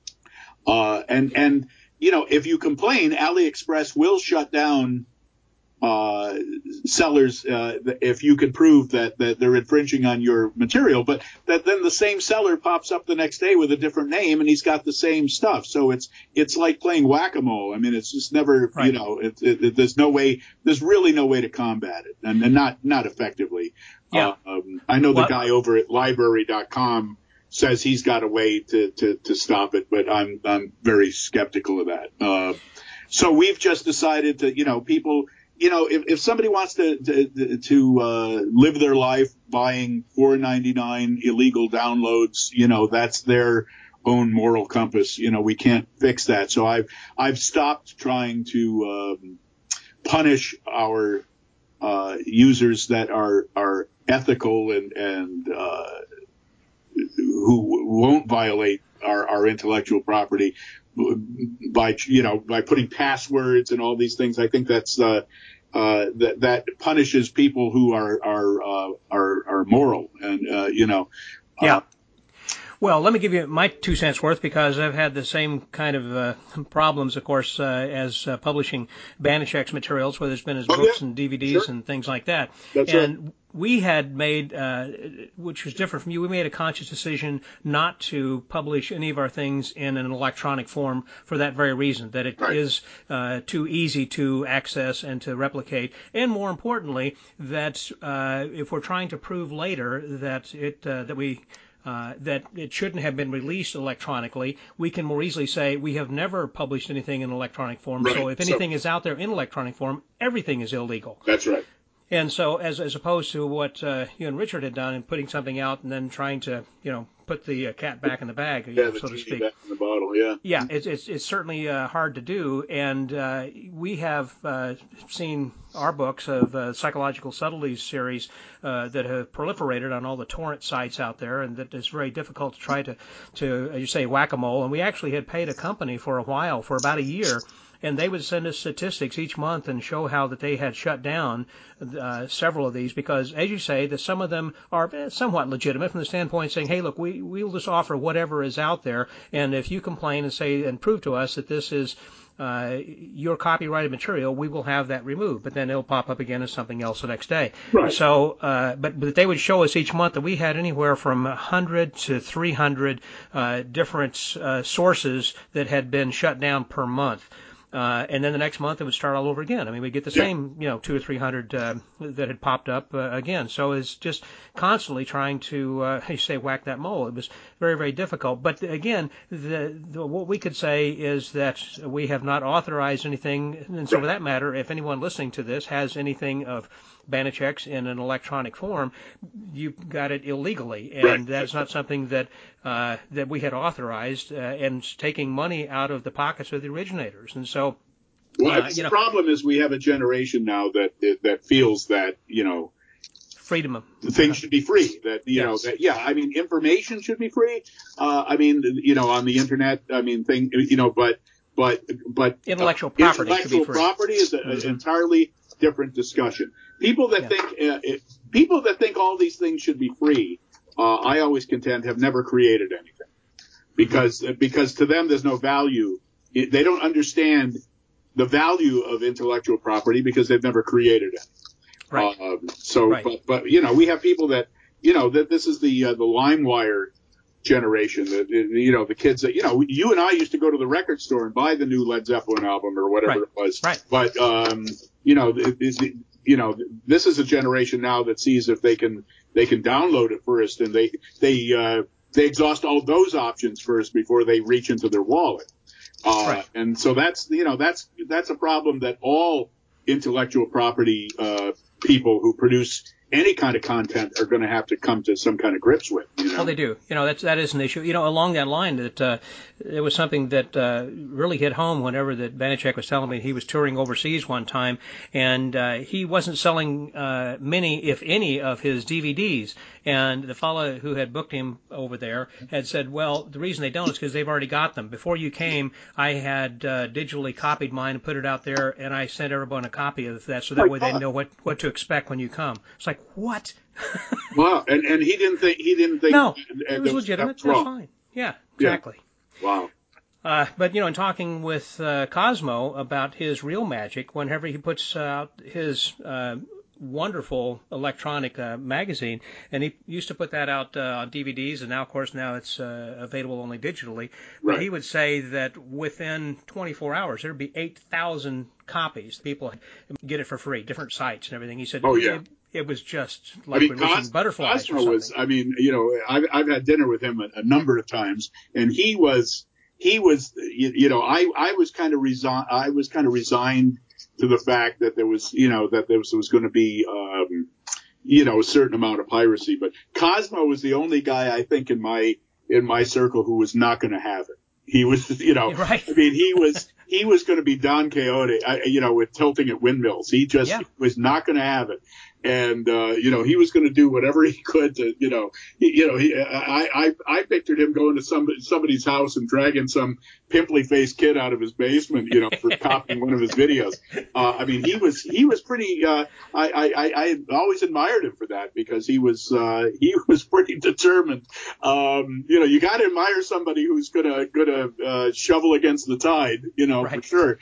and if you complain, AliExpress will shut down sellers if you can prove that they're infringing on your material, but that then the same seller pops up the next day with a different name and he's got the same stuff. So it's like playing whack-a-mole. I mean, it's just never, right. There's really no way to combat it, and not effectively. Yeah. I know the guy over at library.com says he's got a way to stop it, but I'm very skeptical of that. So we've just decided that, people, if somebody wants to live their life buying $4.99 illegal downloads, that's their own moral compass. We can't fix that. So I've stopped trying to punish our users that are ethical and who won't violate our intellectual property by putting passwords and all these things. I think that's that punishes people who are moral and Yeah. Well, let me give you my 2 cents worth, because I've had the same kind of problems, of course, as publishing Banachek's materials, whether it's been his books and DVDs and things like that. That's and right. We had made, which was different from you, we made a conscious decision not to publish any of our things in an electronic form for that very reason, that it is too easy to access and to replicate, and more importantly, that if we're trying to prove later that that it shouldn't have been released electronically, we can more easily say we have never published anything in electronic form. Right. So if anything is out there in electronic form, everything is illegal. That's right. And so as opposed to what you and Richard had done in putting something out and then trying to, put the cat back in the bag, so to speak. Back in the bottle, yeah. Yeah, it's certainly hard to do, and we have seen our books of Psychological Subtleties series that have proliferated on all the torrent sites out there, and that it's very difficult to try to as you say, whack-a-mole. And we actually had paid a company for a while, for about a year, and they would send us statistics each month and show how that they had shut down several of these, because, as you say, that some of them are somewhat legitimate from the standpoint saying, hey, look, we'll just offer whatever is out there, and if you complain and say and prove to us that this is your copyrighted material, we will have that removed. But then it'll pop up again as something else the next day. Right. So, but they would show us each month that we had anywhere from 100 to 300 different sources that had been shut down per month. And then the next month it would start all over again. I mean, we get the same, 200 or 300 that had popped up again. So it's just constantly trying to, as you say, whack that mole. It was very, very difficult. But again, what we could say is that we have not authorized anything. And so, for that matter, if anyone listening to this has anything of Banachek's in an electronic form, you got it illegally, and that's not something that that we had authorized, and taking money out of the pockets of the originators. And so Well, the problem is we have a generation now that feels that, freedom of things should be free. That I mean, information should be free. I mean, on the internet. I mean, but intellectual property intellectual property is an entirely different discussion. People that think all these things should be free, I always contend, have never created anything, because to them there's no value. They don't understand the value of intellectual property because they've never created it. Right. But we have people that that this is the LimeWire generation, that the kids that you and I used to go to the record store and buy the new Led Zeppelin album or whatever it was. Right. But this is a generation now that sees if they can download it first, and they exhaust all those options first before they reach into their wallet. And so that's a problem that all intellectual property people who produce any kind of content are going to have to come to some kind of grips with. Well, they do. That is an issue. Along that line, that it was something that really hit home whenever that Banachek was telling me he was touring overseas one time, and he wasn't selling many, if any, of his DVDs. And the fellow who had booked him over there had said, well, the reason they don't is because they've already got them. Before you came, I had digitally copied mine and put it out there, and I sent everyone a copy of that, so that way they know what to expect when you come. It's like, what? Wow, and he didn't think. No, it was legitimate. That's fine. Yeah, exactly. Yeah. Wow. But in talking with Cosmo about his real magic, whenever he puts out his wonderful electronic magazine, and he used to put that out on DVDs, and now, of course, it's available only digitally. But he would say that within 24 hours, there'd be 8,000 copies. People get it for free, different sites and everything. He said, "Oh yeah." It was just like releasing butterflies. Cosmo was. I mean, I've had dinner with him a number of times, and he was. I was kind of resigned. I was kind of resigned to the fact that there was going to be a certain amount of piracy. But Cosmo was the only guy, I think, in my circle who was not going to have it. He was, Right. I mean, he was going to be Don Quixote, with tilting at windmills. He just was not going to have it. And, he was going to do whatever he could to, I pictured him going to somebody's house and dragging some pimply faced kid out of his basement, for copying one of his videos. I mean, he was pretty, I always admired him for that, because he was pretty determined. You got to admire somebody who's gonna shovel against the tide, for sure.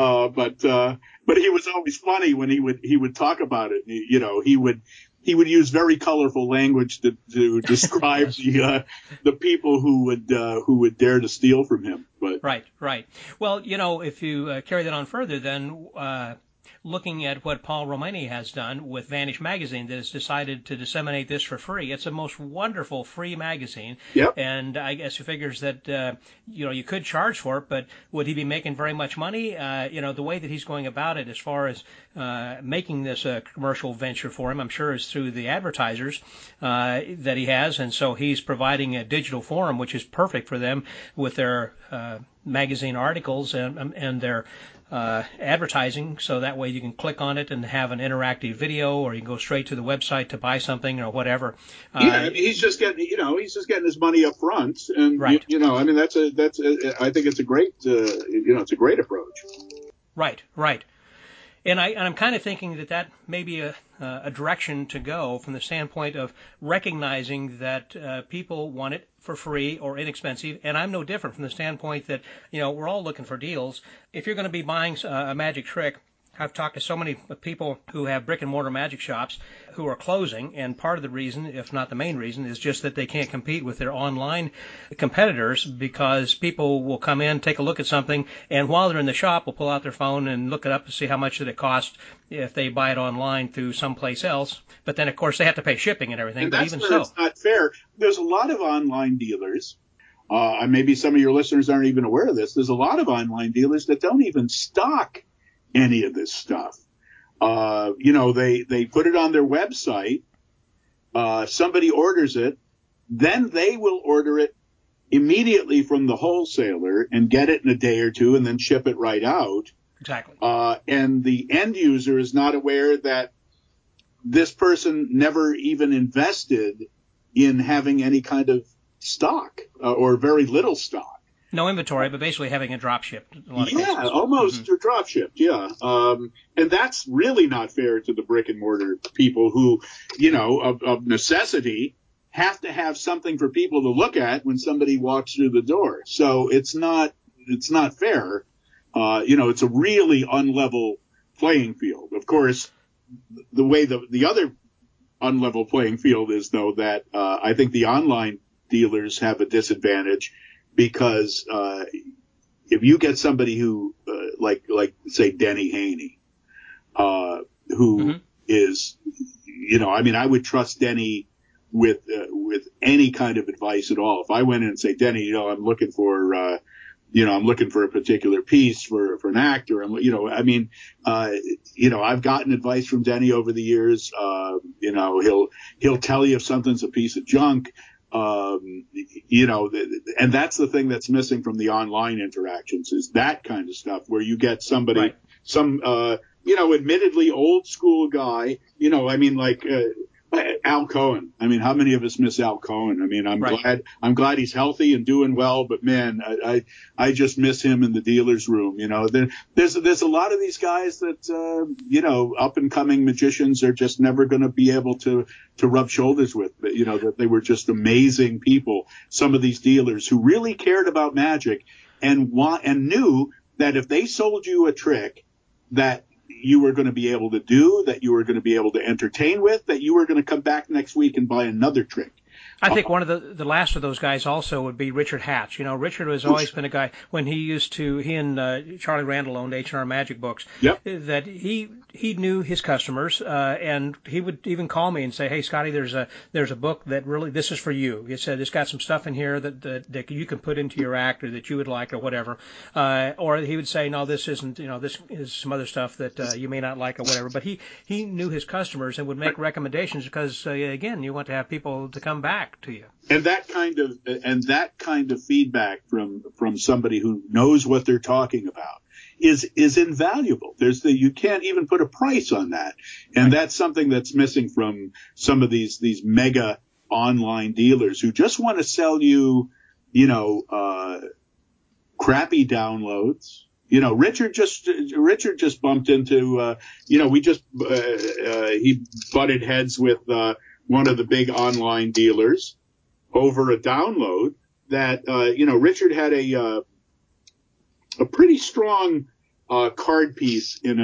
But he was always funny when he would talk about it. He would use very colorful language to describe the people who would dare to steal from him. But right. Well, if you carry that on further, then looking at what Paul Romani has done with Vanish Magazine, that has decided to disseminate this for free. It's a most wonderful free magazine. Yep. And I guess he figures that, you could charge for it, but would he be making very much money? The way that he's going about it as far as making this a commercial venture for him, I'm sure is through the advertisers that he has. And so he's providing a digital forum, which is perfect for them with their magazine articles and their advertising, so that way you can click on it and have an interactive video, or you can go straight to the website to buy something or whatever. He's just getting his money up front, and right. I mean I think it's a great it's a great approach. Right. And I'm kind of thinking that may be a direction to go, from the standpoint of recognizing that people want it for free or inexpensive. And I'm no different, from the standpoint that, we're all looking for deals. If you're going to be buying a magic trick, I've talked to so many people who have brick and mortar magic shops who are closing, and part of the reason, if not the main reason, is just that they can't compete with their online competitors, because people will come in, take a look at something, and while they're in the shop will pull out their phone and look it up to see how much it costs if they buy it online through someplace else. But then, of course, they have to pay shipping and everything. And but that's even where so, it's not fair. There's a lot of online dealers. And maybe some of your listeners aren't even aware of this. There's a lot of online dealers that don't even stock any of this stuff. They put it on their website. Somebody orders it, then they will order it immediately from the wholesaler and get it in a day or two, and then ship it right out. Exactly. And the end user is not aware that this person never even invested in having any kind of stock or very little stock. No inventory, but basically having it drop shipped in a lot of cases. Yeah, almost or drop shipped. Yeah. And that's really not fair to the brick and mortar people who, of necessity have to have something for people to look at when somebody walks through the door. So it's not fair. It's a really unlevel playing field. Of course, the way the other unlevel playing field is, though, that I think the online dealers have a disadvantage because if you get somebody who like say Denny Haney, who is, I would trust Denny with any kind of advice at all. If I went in and say, Denny, I'm looking for a particular piece for an actor, and I've gotten advice from Denny over the years. He'll tell you if something's a piece of junk. And that's the thing that's missing from the online interactions is that kind of stuff where you get somebody, right. some admittedly old school guy, Al Cohen. I mean, how many of us miss Al Cohen? I mean, I'm glad he's healthy and doing well, but man, I just miss him in the dealer's room. There's a lot of these guys that, up and coming magicians are just never going to be able to rub shoulders with, that they were just amazing people. Some of these dealers who really cared about magic and knew that if they sold you a trick that you were going to be able to do, that you were going to be able to entertain with, that you were going to come back next week and buy another trick. I think one of the last of those guys also would be Richard Hatch. Richard has always been a guy when he and Charlie Randall owned H&R Magic Books. Yep. That he knew his customers, and he would even call me and say, "Hey, Scotty, there's a book that really this is for you. He said it's got some stuff in here that you can put into your act or that you would like or whatever." Or he would say, "No, this isn't. This is some other stuff that you may not like or whatever." But he knew his customers and would make recommendations because again, you want to have people to come back to you. And that kind of feedback from somebody who knows what they're talking about is invaluable. You can't even put a price on that. And that's something that's missing from some of these mega online dealers who just want to sell you, crappy downloads. Richard just bumped into, he butted heads with, one of the big online dealers over a download that, Richard had a pretty strong, card piece in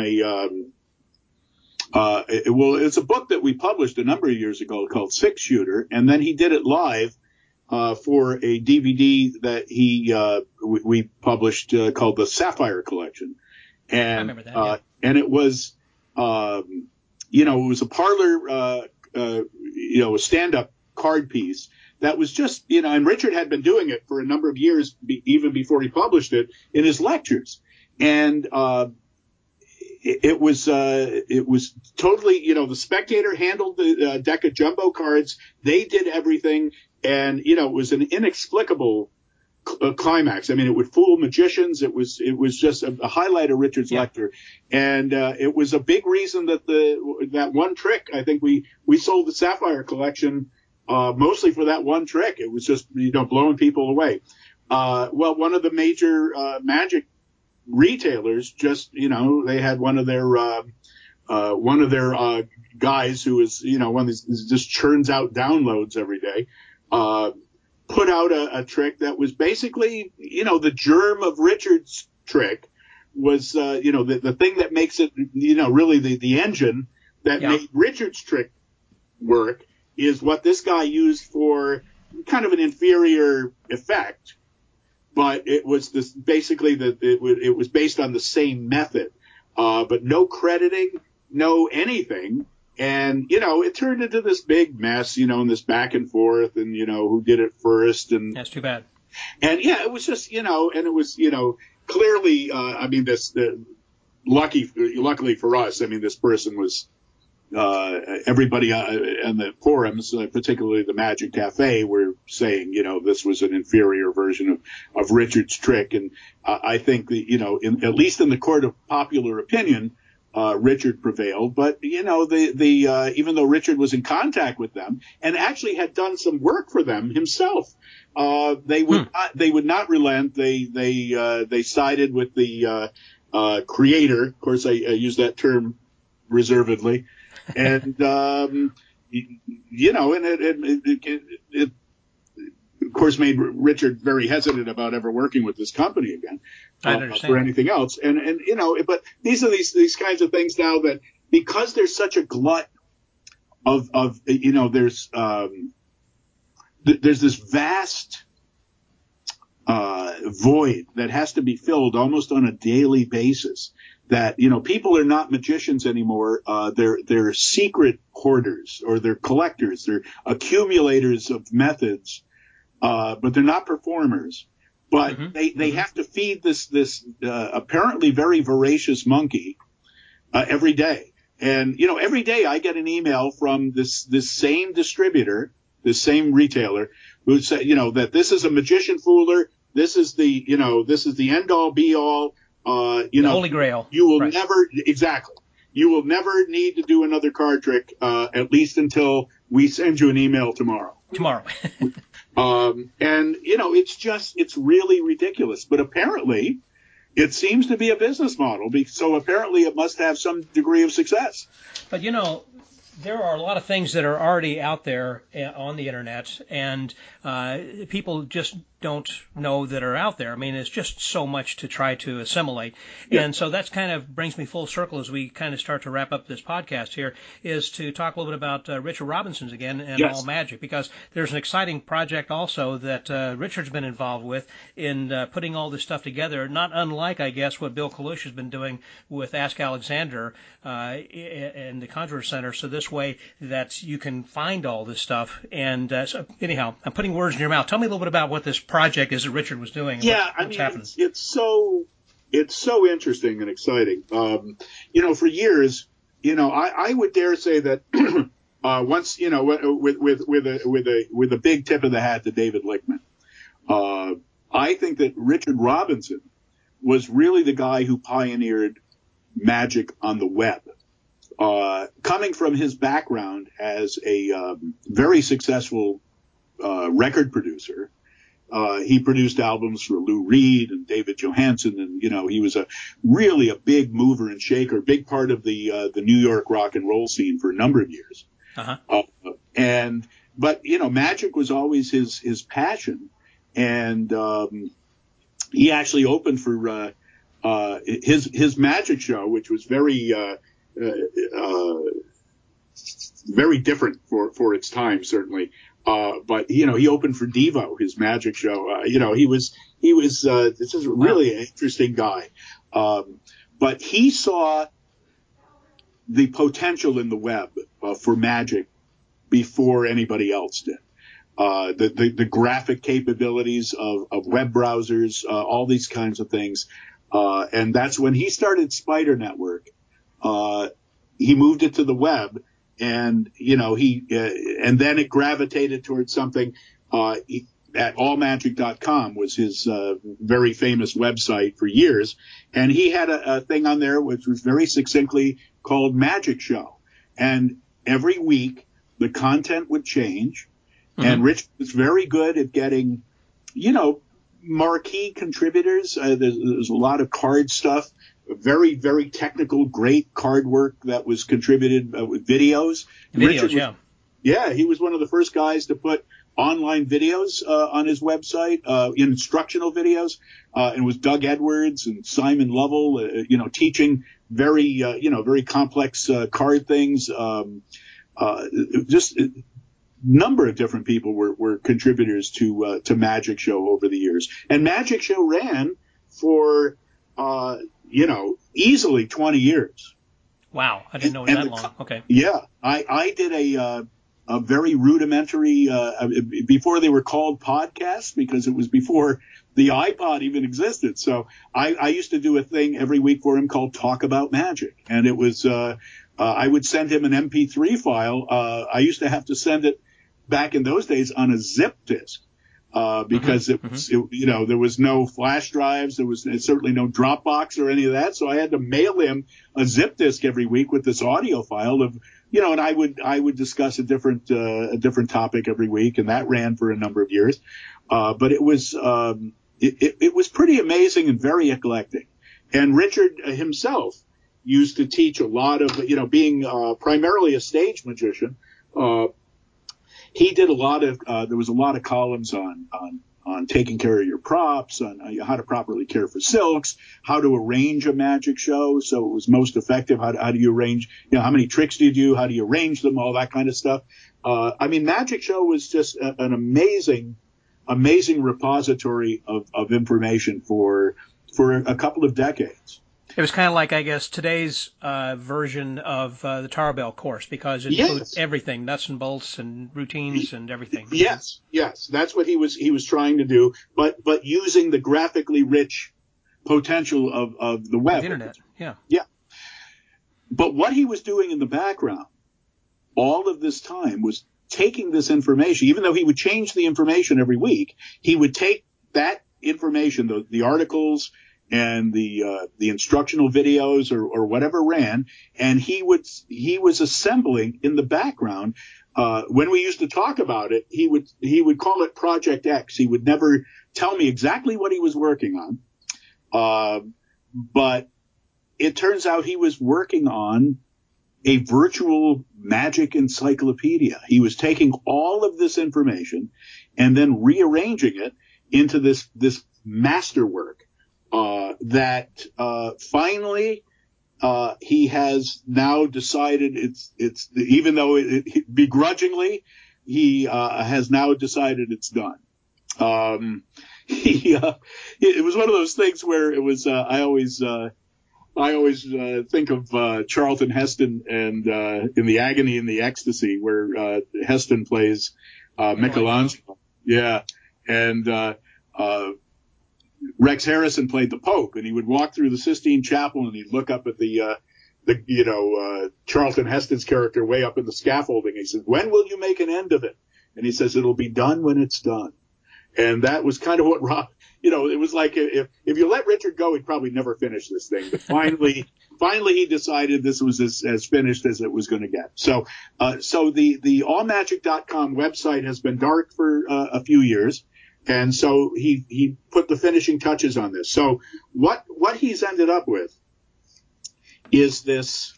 it's a book that we published a number of years ago called Six Shooter. And then he did it live, for a DVD that we published, called the Sapphire Collection. And, I remember that. Yeah. And it was, it was a parlor, a stand-up card piece that was just, and Richard had been doing it for a number of years, even before he published it in his lectures. And, it was totally, the Spectator handled the deck of jumbo cards. They did everything. And, it was an inexplicable climax. I mean, it would fool magicians. It was just a highlight of Richard's lecture. And, it was a big reason that that one trick, I think we sold the Sapphire Collection, mostly for that one trick. It was just, blowing people away. Well, one of the major, magic retailers just, they had one of their guys who is, one of these just churns out downloads every day, put out a trick that was basically, the germ of Richard's trick was, the thing that makes it, really the engine that made Richard's trick work is what this guy used for kind of an inferior effect. But it was basically it was based on the same method, but no crediting, no anything. And, it turned into this big mess, and this back and forth and, who did it first. And that's too bad. And it was just, and it was, clearly, luckily for us, this person was, everybody in the forums, particularly the Magic Cafe, were saying, this was an inferior version of Richard's trick. And I think that, at least in the court of popular opinion, Richard prevailed. But, even though Richard was in contact with them and actually had done some work for them himself, they would not relent. They sided with the creator. Of course, I use that term reservedly. And, it of course made Richard very hesitant about ever working with this company again, for anything else. But these are these kinds of things now that, because there's such a glut of there's this vast, void that has to be filled almost on a daily basis, that, people are not magicians anymore. They're secret hoarders, or they're collectors. They're accumulators of methods, but they're not performers. But they have to feed this apparently very voracious monkey, every day. And, every day I get an email from this same distributor, this same retailer, who said, that this is a magician fooler. This is the end all be all. The Holy Grail. You will never, exactly. You will never need to do another card trick, at least until we send you an email tomorrow. And, it's really ridiculous. But apparently it seems to be a business model. So apparently it must have some degree of success. But, there are a lot of things that are already out there on the internet, and people just don't know that are out there. I mean, it's just so much to try to assimilate. Yeah. And so that's kind of brings me full circle as we kind of start to wrap up this podcast here, is to talk a little bit about Richard Robinson's again and All Magic, because there's an exciting project also that Richard's been involved with in putting all this stuff together, not unlike, I guess, what Bill Kalush has been doing with Ask Alexander and the Conjurer Center, so this way that you can find all this stuff. And so anyhow, I'm putting words in your mouth. Tell me a little bit about what this project is that Richard was doing. And what's happened. It's so interesting and exciting. For years, I would dare say that once, with a big tip of the hat to David Lichtman, I think that Richard Robinson was really the guy who pioneered magic on the web. Coming from his background as a very successful record producer. He produced albums for Lou Reed and David Johansen, and he was really a big mover and shaker, big part of the New York rock and roll scene for a number of years. But magic was always his passion, and he actually opened for his magic show, which was very different for its time, certainly. But he opened for Devo, his magic show. He was this is really an interesting guy. But he saw the potential in the web for magic before anybody else did. The graphic capabilities of web browsers, all these kinds of things. And that's when he started Spider Network. He moved it to the web. And, and then it gravitated towards something, at allmagic.com was his, very famous website for years. And he had a thing on there which was very succinctly called Magic Show. And every week the content would change. And Rich was very good at getting, marquee contributors. There's a lot of card stuff. Very, very technical, great card work that was contributed with videos. Yeah, he was one of the first guys to put online videos on his website, instructional videos. And it was Doug Edwards and Simon Lovell, teaching very, very complex card things. Just a number of different people were contributors to Magic Show over the years. And Magic Show ran for easily 20 years. Wow. I didn't know it was that long. Okay. Yeah. I did a very rudimentary, before they were called podcasts, because it was before the iPod even existed. So I used to do a thing every week for him called Talk About Magic. And it was, I would send him an MP3 file. I used to have to send it back in those days on a zip disk. Because there was no flash drives, there was certainly no Dropbox or any of that, so I had to mail him a zip disk every week with this audio file of, and I would discuss a different topic every week, and that ran for a number of years. But it was pretty amazing and very eclectic. And Richard himself used to teach a lot of, being primarily a stage magician. He did a lot of, there was a lot of columns on taking care of your props, on how to properly care for silks, how to arrange a magic show so it was most effective. How do you arrange, how many tricks do you do? How do you arrange them? All that kind of stuff. Magic Show was just an amazing repository of information for a couple of decades. It was kind of like, I guess, today's version of the Tarbell course, because it includes everything, nuts and bolts and routines and everything. Yes, that's what he was trying to do, but using the graphically rich potential of the web, the internet. Yeah. But what he was doing in the background all of this time was taking this information. Even though he would change the information every week, he would take that information, the articles and the instructional videos or whatever ran, and he was assembling in the background. When we used to talk about it, he would call it Project X. He would never tell me exactly what he was working on, but it turns out he was working on a virtual magic encyclopedia. He was taking all of this information and then rearranging it into this masterwork. That finally he has now decided it's even though begrudgingly he has now decided it's done. It was one of those things where it was I always think of Charlton Heston and in The Agony and the Ecstasy, where Heston plays Michelangelo. Yeah, and Rex Harrison played the Pope, and he would walk through the Sistine Chapel and he'd look up at the Charlton Heston's character way up in the scaffolding. He said, "When will you make an end of it?" And he says, "It'll be done when it's done." And that was kind of what Rob, it was like if you let Richard go, he'd probably never finish this thing. But finally he decided this was as finished as it was going to get. So the allmagic.com website has been dark for a few years. And so he put the finishing touches on this. So what he's ended up with is this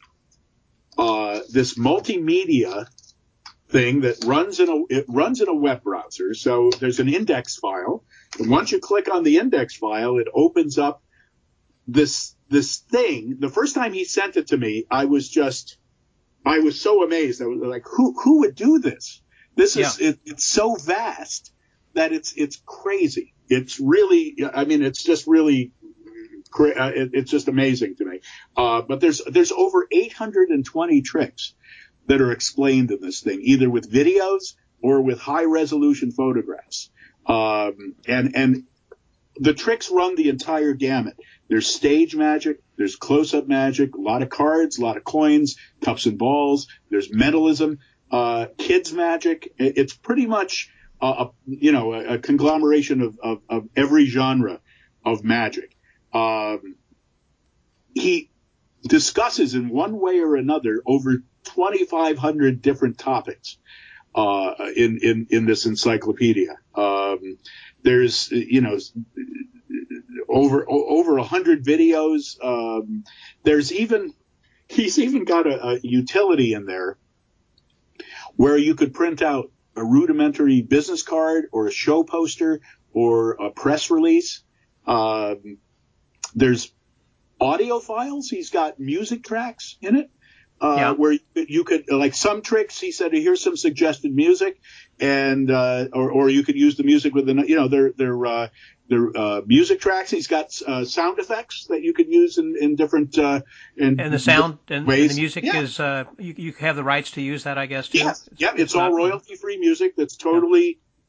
multimedia thing that runs in a web browser. So there's an index file, and once you click on the index file, it opens up this thing. The first time he sent it to me, I was so amazed. I was like, who would do this? This is it's so vast that it's crazy. It's really, it's just really, it's just amazing to me. But there's over 820 tricks that are explained in this thing, either with videos or with high resolution photographs. And the tricks run the entire gamut. There's stage magic, there's close-up magic, a lot of cards, a lot of coins, cups and balls. There's mentalism, kids magic. It's pretty much a conglomeration of every genre of magic. He discusses in one way or another over 2,500 different topics in this encyclopedia. There's over 100 videos. He's even got a utility in there where you could print out a rudimentary business card or a show poster or a press release. There's audio files. He's got music tracks in it. Where you could, like some tricks, he said, here's some suggested music, and or you could use the music with their music tracks. He's got sound effects that you could use in different and the sound and ways. The music is you have the rights to use that, I guess, too. Yes, it's all royalty free music that's totally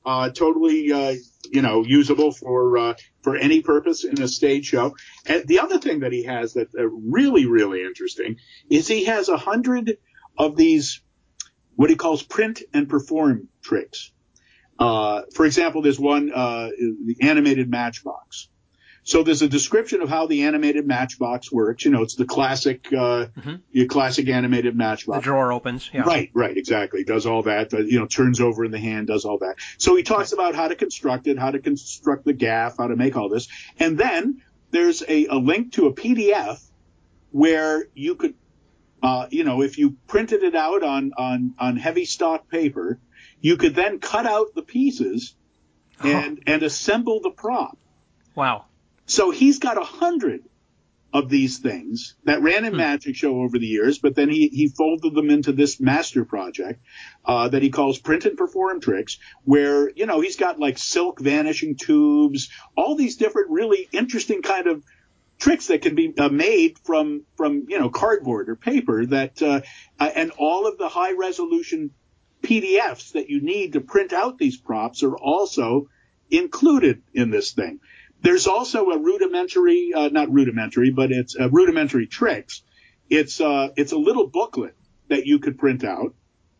totally, usable for any purpose in a stage show. And the other thing that he has that really, really interesting is he has 100 of these, what he calls print and perform tricks. For example, there's one, the animated matchbox. So there's a description of how the animated matchbox works. It's the classic, your classic animated matchbox. The drawer opens. Yeah. Right, exactly. Does all that, turns over in the hand, does all that. So he talks about how to construct it, how to construct the gaff, how to make all this. And then there's a link to a PDF where you could, if you printed it out on heavy stock paper, you could then cut out the pieces and assemble the prop. Wow. So he's got 100 of these things that ran in Magic Show over the years, but then he folded them into this master project that he calls Print and Perform Tricks, where, he's got like silk vanishing tubes, all these different really interesting kind of tricks that can be made from cardboard or paper that and all of the high resolution PDFs that you need to print out these props are also included in this thing. There's also a rudimentary, not rudimentary, but it's rudimentary tricks. It's a little booklet that you could print out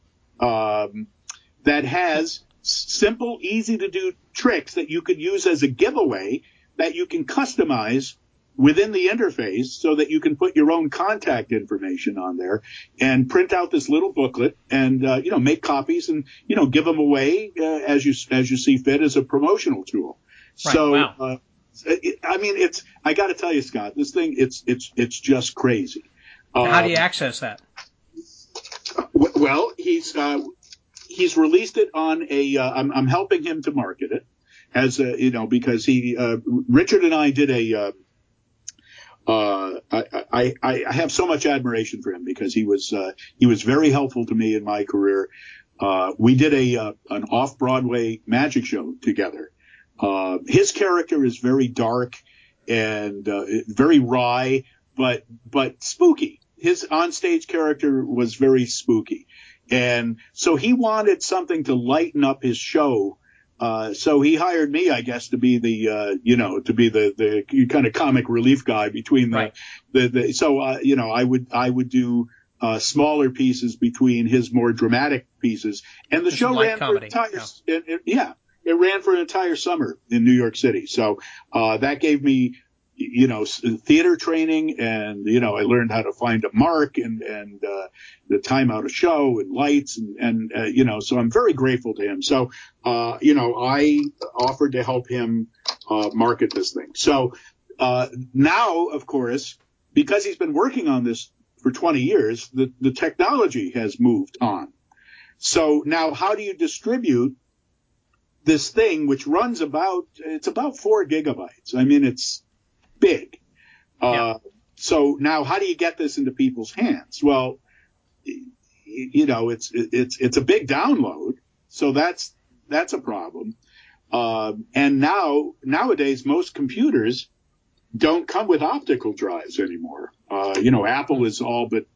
that has simple, easy to do tricks that you could use as a giveaway that you can customize within the interface so that you can put your own contact information on there and print out this little booklet and, make copies and, give them away as you see fit as a promotional tool. Right. So, wow. I got to tell you, Scott, this thing, it's just crazy. How do you access that? Well, he's released it on I'm helping him to market it as because Richard and I did I have so much admiration for him because he was very helpful to me in my career. We did an off-Broadway magic show together. His character is very dark and very wry, but spooky. His onstage character was very spooky. And so he wanted something to lighten up his show. So he hired me, I guess, to be the kind of comic relief guy between I would do smaller pieces between his more dramatic pieces. And the show ran for it ran for an entire summer in New York City. So that gave me, theater training, and I learned how to find a mark and the time out a show and lights and so I'm very grateful to him. So I offered to help him market this thing. So now, of course, because he's been working on this for 20 years, the technology has moved on. So now, how do you distribute this thing, which runs about 4 gigabytes? I mean, it's big. So now, how do you get this into people's hands? Well, it's a big download, so that's a problem. And nowadays, most computers don't come with optical drives anymore. Apple is all but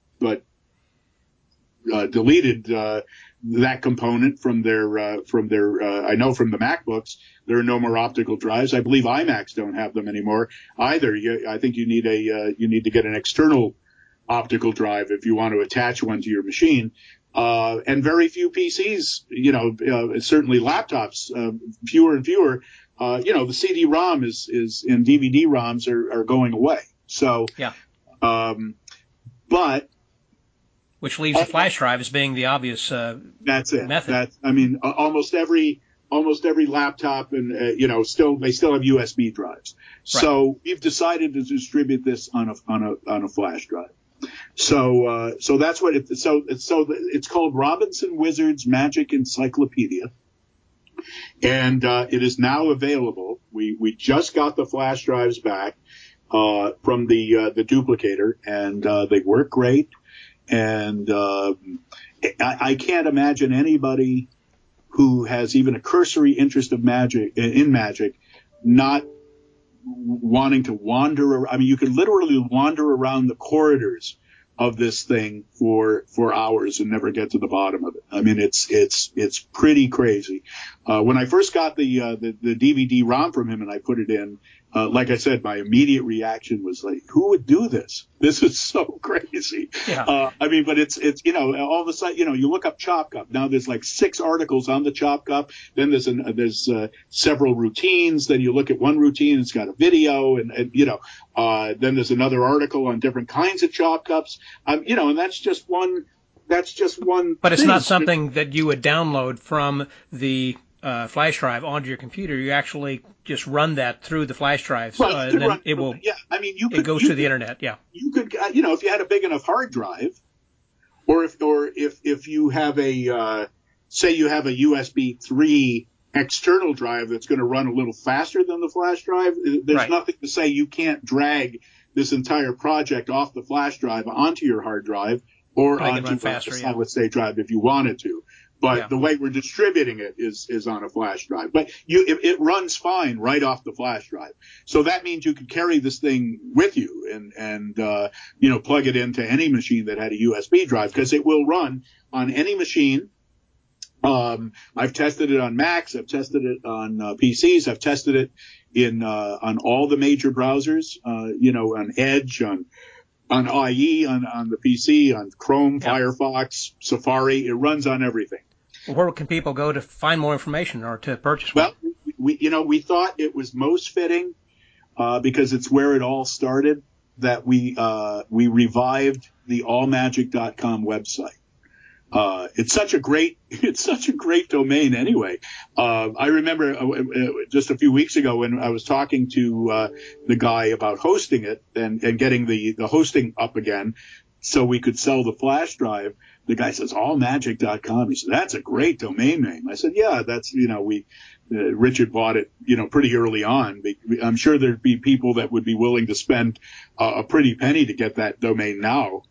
deleted that component from their I know from the MacBooks there are no more optical drives. I believe iMacs don't have them anymore either. I think you need to get an external optical drive if you want to attach one to your machine. And very few PCs, certainly laptops, fewer and fewer. The CD-ROM is and DVD-ROMs are going away. So but which leaves the flash drive as being the obvious that's it. method. Almost every laptop and they still have USB drives. Right. So we've decided to distribute this on a flash drive. So that's what it's called Robinson Wizard's Magic Encyclopedia, and it is now available. We just got the flash drives back from the duplicator, and they work great. And I can't imagine anybody who has even a cursory interest in magic not wanting to wander. I mean, you could literally wander around the corridors of this thing for hours and never get to the bottom of it. I mean, it's pretty crazy. When I first got the DVD-ROM from him and I put it in, like I said, my immediate reaction was like, who would do this? This is so crazy. Yeah. I mean, but it's, all of a sudden, you look up Chop Cup. Now there's like 6 articles on the Chop Cup. Then there's several routines. Then you look at one routine, it's got a video and then there's another article on different kinds of Chop Cups. And that's just one But it's thing. not something that you would download from the flash drive onto your computer. You actually just run that through the flash drive, and then it will. Yeah, I mean, it goes to the internet. Yeah, you could, if you had a big enough hard drive, or if you have say you have a USB 3 external drive that's going to run a little faster than the flash drive, there's Right. nothing to say you can't drag this entire project off the flash drive onto your hard drive or Make it run onto faster, a solid state drive if you wanted to. But the way we're distributing it is on a flash drive. But it runs fine right off the flash drive. So that means you could carry this thing with you and plug it into any machine that had a USB drive, because it will run on any machine. I've tested it on Macs. I've tested it on PCs. I've tested it on all the major browsers, on Edge, on IE, on the PC, on Chrome, Firefox, Safari. It runs on everything. Where can people go to find more information or to purchase one? Well, we thought it was most fitting, because it's where it all started, that we revived the allmagic.com website. It's such a great domain anyway. I remember just a few weeks ago when I was talking to the guy about hosting it and getting the hosting up again so we could sell the flash drive. The guy says, allmagic.com. He said, that's a great domain name. I said, yeah, that's, Richard bought it, pretty early on. I'm sure there'd be people that would be willing to spend a pretty penny to get that domain now.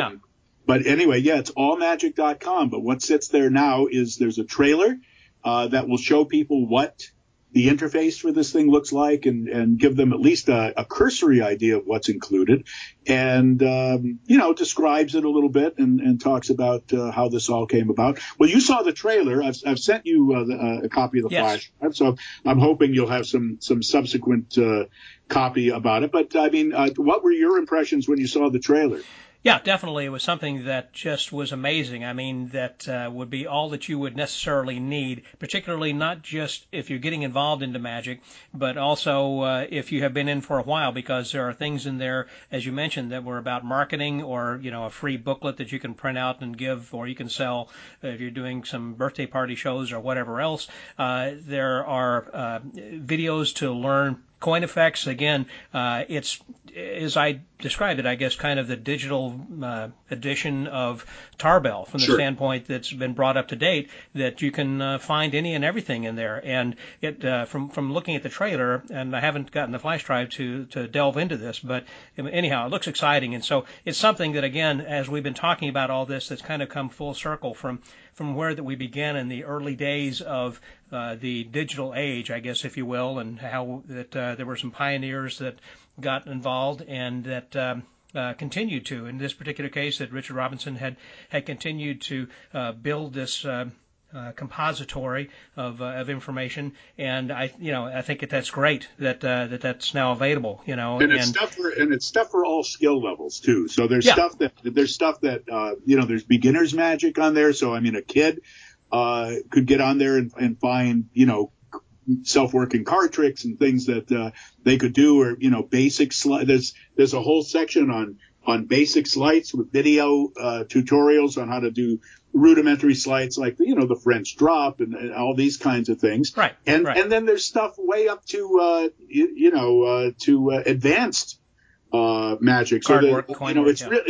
But anyway, it's allmagic.com. But what sits there now is there's a trailer that will show people what the interface for this thing looks like and give them at least a cursory idea of what's included, and describes it a little bit and talks about how this all came about. Well, you saw the trailer. I've sent you a copy of the flash drive, so I'm hoping you'll have some subsequent copy about it. But I mean, what were your impressions when you saw the trailer? Yeah, definitely. It was something that just was amazing. I mean, that would be all that you would necessarily need, particularly not just if you're getting involved into magic, but also if you have been in for a while, because there are things in there, as you mentioned, that were about marketing or, a free booklet that you can print out and give, or you can sell if you're doing some birthday party shows or whatever else. There are videos to learn coin effects. Again, it's, as I described it, I guess, kind of the digital edition of Tarbell from the standpoint that's been brought up to date, that you can find any and everything in there. And it from looking at the trailer, and I haven't gotten the flash drive to delve into this, but anyhow, it looks exciting. And so it's something that, again, as we've been talking about all this, that's kind of come full circle from where that we began in the early days of the digital age, I guess, if you will, and how that there were some pioneers that got involved and that continued to. In this particular case, that Richard Robinson had continued to build this compository of information, and I think that's great that that's now available. And it's stuff for all skill levels too. So there's stuff that there's beginner's magic on there. So I mean, a kid could get on there and find self-working card tricks and things that they could do, or basic sleights. There's a whole section on basic sleights with video tutorials on how to do rudimentary sleights, like the French drop and all these kinds of things. Right. And then there's stuff way up to advanced magic. Card So work, that, coin work,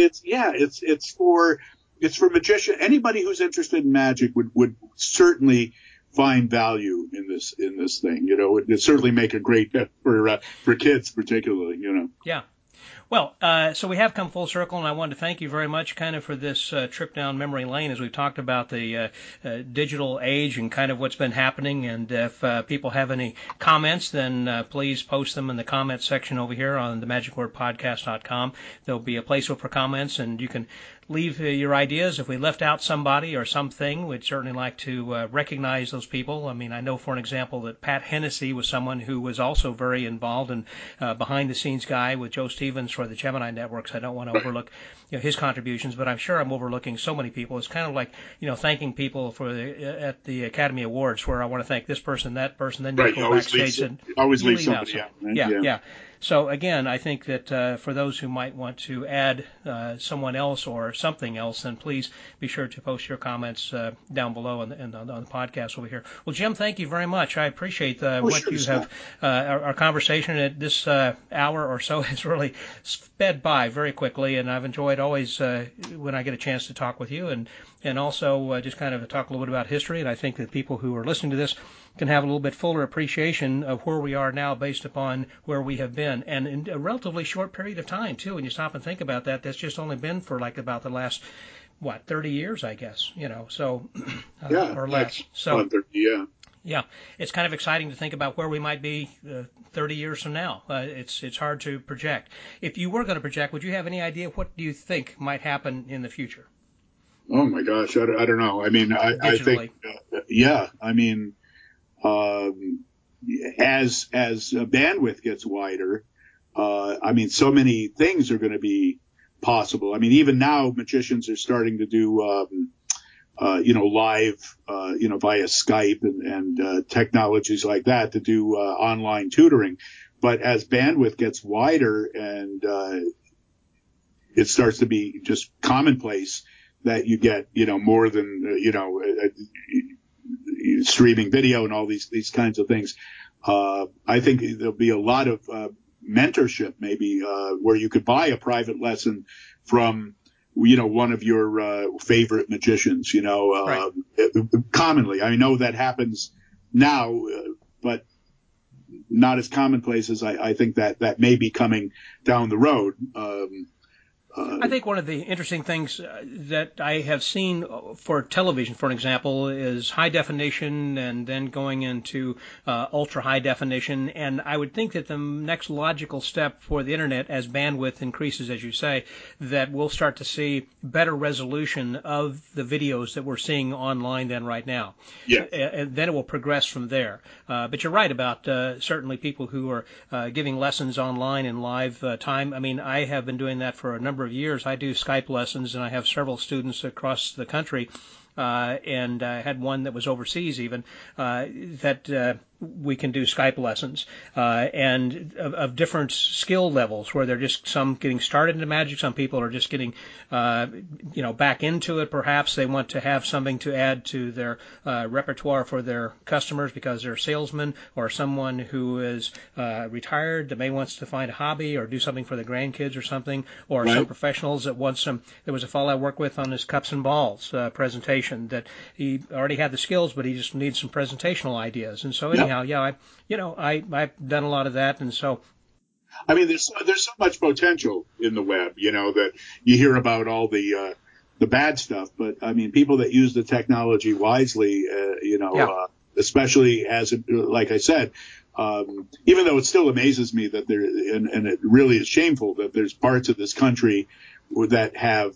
it's for magician. Anybody who's interested in magic would certainly find value in this thing. It would certainly make a great for kids particularly. Yeah. Well, so we have come full circle, and I wanted to thank you very much kind of for this trip down memory lane as we've talked about the digital age and kind of what's been happening. And if people have any comments, then please post them in the comments section over here on themagicwordpodcast.com. There'll be a place for comments, and you can leave your ideas. If we left out somebody or something, we'd certainly like to recognize those people. I mean, I know, for an example, that Pat Hennessy was someone who was also very involved and behind-the-scenes guy with Joe Stevens for the Gemini Networks. I don't want to overlook his contributions, but I'm sure I'm overlooking so many people. It's kind of like thanking people for at the Academy Awards, where I want to thank this person, that person, then you go backstage and always leave somebody somebody out. Right? Yeah. So again, I think that for those who might want to add someone else or something else, then please be sure to post your comments down below on the podcast over here. Well, Jim, thank you very much. I appreciate what you have. Our conversation at this hour or so has really sped by very quickly, and I've enjoyed always when I get a chance to talk with you, and also just kind of talk a little bit about history. And I think that people who are listening to this can have a little bit fuller appreciation of where we are now based upon where we have been, and in a relatively short period of time too. When you stop and think about that, that's just only been for like about the last 30 years, I guess, so or less. So 30, yeah, it's kind of exciting to think about where we might be 30 years from now. It's hard to project. If you were going to project, would you have any idea what do you think might happen in the future? Oh my gosh, I don't know. I mean, I think, I mean, as bandwidth gets wider, I mean, so many things are going to be possible. I mean, even now, magicians are starting to do, live, via Skype and technologies like that to do online tutoring. But as bandwidth gets wider and it starts to be just commonplace that you get, more than, streaming video and all these kinds of things. I think there'll be a lot of mentorship, maybe where you could buy a private lesson from, one of your favorite magicians. Right. Commonly, I know that happens now, but not as commonplace as I think that may be coming down the road. I think one of the interesting things that I have seen for television, for an example, is high definition and then going into ultra high definition. And I would think that the next logical step for the internet, as bandwidth increases, as you say, that we'll start to see better resolution of the videos that we're seeing online than right now. Yeah. And then it will progress from there. But you're right about certainly people who are giving lessons online in live time. I mean, I have been doing that for a number of years. I do Skype lessons, and I have several students across the country, and I had one that was overseas even, that we can do Skype lessons, and of different skill levels, where they're just some getting started into magic, some people are just getting, back into it. Perhaps they want to have something to add to their repertoire for their customers because they're a salesman, or someone who is retired that may wants to find a hobby or do something for the grandkids or something, or Right. Some professionals that want some. There was a fellow I worked with on his cups and balls presentation that he already had the skills, but he just needs some presentational ideas, and so anyhow. Yeah, I've done a lot of that, and so. I mean, there's so much potential in the web, that you hear about all the bad stuff, but I mean, people that use the technology wisely, especially like I said, even though it still amazes me that and it really is shameful that there's parts of this country that have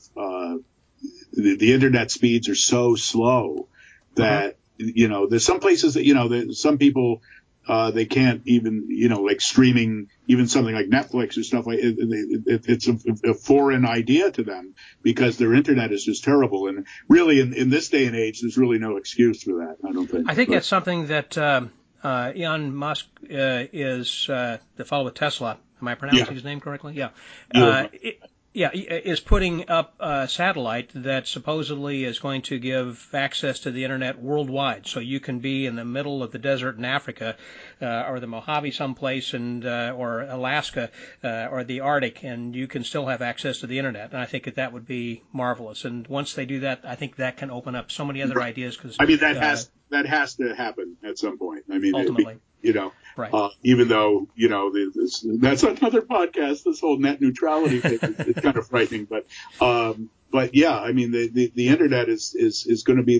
the internet speeds are so slow that. There's some places that, some people, they can't even, like streaming, even something like Netflix or stuff like it's a foreign idea to them because their internet is just terrible. And really in this day and age, there's really no excuse for that. I don't think. I think that's something that, Elon Musk, is, the fellow with Tesla. Am I pronouncing his name correctly? Yeah. Is putting up a satellite that supposedly is going to give access to the internet worldwide. So you can be in the middle of the desert in Africa, or the Mojave someplace, or Alaska, or the Arctic, and you can still have access to the internet. And I think that would be marvelous. And once they do that, I think that can open up so many other ideas. Cause, I mean, that has to happen at some point. I mean, ultimately. Right. Even though, that's another podcast, this whole net neutrality thing is kind of frightening. But yeah, I mean, the internet is going to be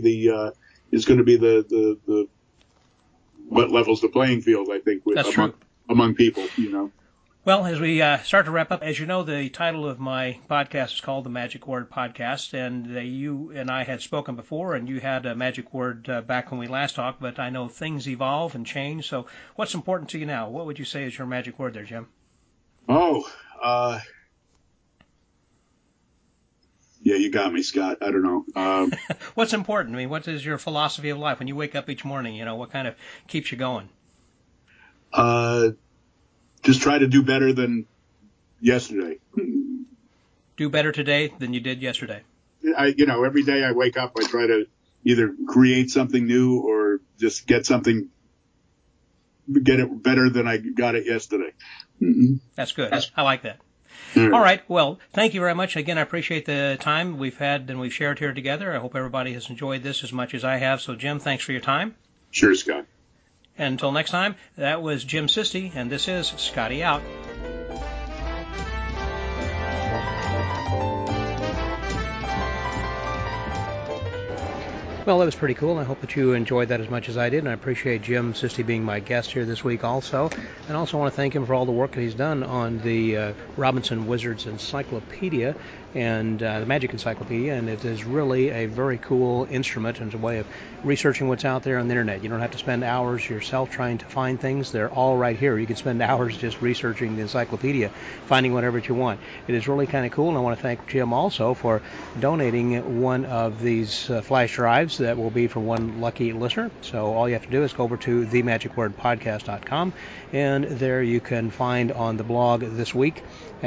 the what levels the playing field, I think, among people, Well, as we start to wrap up, as you know, the title of my podcast is called The Magic Word Podcast, and you and I had spoken before, and you had a magic word back when we last talked, but I know things evolve and change, so what's important to you now? What would you say is your magic word there, Jim? Yeah, you got me, Scott. I don't know. What's important? I mean, what is your philosophy of life? When you wake up each morning, what kind of keeps you going? Just try to do better than yesterday. Do better today than you did yesterday. Every day I wake up, I try to either create something new or just get it better than I got it yesterday. That's good. I like that. All right. Well, thank you very much. Again, I appreciate the time we've had and we've shared here together. I hope everybody has enjoyed this as much as I have. So, Jim, thanks for your time. Sure, Scott. And until next time, that was Jim Sisti, and this is Scotty Out. Well, that was pretty cool. I hope that you enjoyed that as much as I did, and I appreciate Jim Sisti being my guest here this week also. And also want to thank him for all the work that he's done on the Robinson Wizards Encyclopedia and the Magic Encyclopedia, and it is really a very cool instrument and a way of researching what's out there on the internet. You don't have to spend hours yourself trying to find things. They're all right here. You can spend hours just researching the encyclopedia, finding whatever you want. It is really kind of cool, and I want to thank Jim also for donating one of these flash drives that will be for one lucky listener. So all you have to do is go over to themagicwordpodcast.com, and there you can find on the blog this week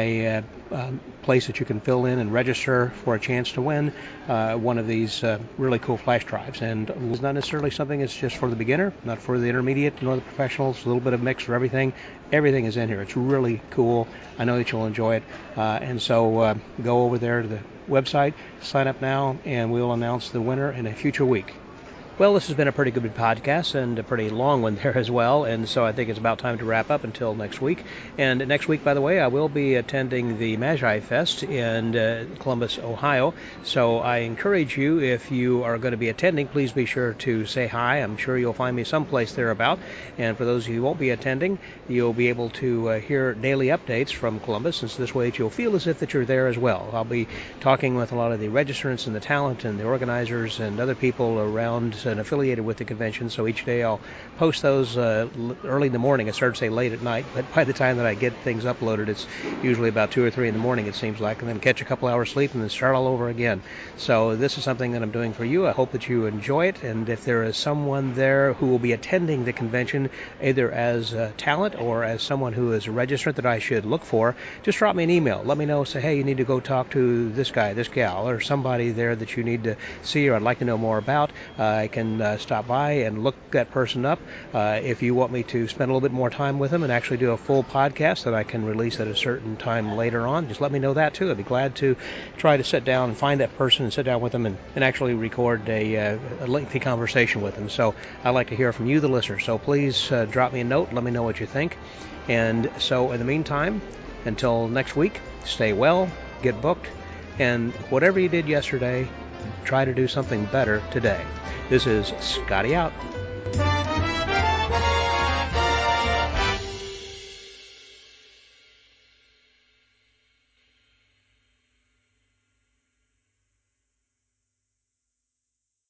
a place that you can fill in and register for a chance to win one of these really cool flash drives. And it's not necessarily something that's just for the beginner, not for the intermediate nor the professionals. A little bit of mix for everything. Everything is in here. It's really cool. I know that you'll enjoy it. And so go over there to the website, sign up now, and we'll announce the winner in a future week. Well, this has been a pretty good podcast and a pretty long one there as well, and so I think it's about time to wrap up until next week. And next week, by the way, I will be attending the Magi Fest in Columbus, Ohio, so I encourage you, if you are going to be attending, please be sure to say hi. I'm sure you'll find me someplace thereabout, and for those of you who won't be attending, you'll be able to hear daily updates from Columbus, and so this way you'll feel as if that you're there as well. I'll be talking with a lot of the registrants and the talent and the organizers and other people around and affiliated with the convention, so each day I'll post those early in the morning. I start to say late at night, but by the time that I get things uploaded, it's usually about 2 or 3 in the morning, it seems like, and then catch a couple hours sleep and then start all over again. So this is something that I'm doing for you. I hope that you enjoy it, and if there is someone there who will be attending the convention, either as talent or as someone who is a registrant that I should look for, just drop me an email. Let me know, say, hey, you need to go talk to this guy, this gal, or somebody there that you need to see or I'd like to know more about. I can stop by and look that person up. If you want me to spend a little bit more time with them and actually do a full podcast that I can release at a certain time later on, just let me know that too. I'd be glad to try to sit down and find that person and sit down with them and actually record a lengthy conversation with them. So I'd like to hear from you, the listener. So please drop me a note. Let me know what you think. And so in the meantime, until next week, stay well, get booked, and whatever you did yesterday, try to do something better today. This is Scotty Out.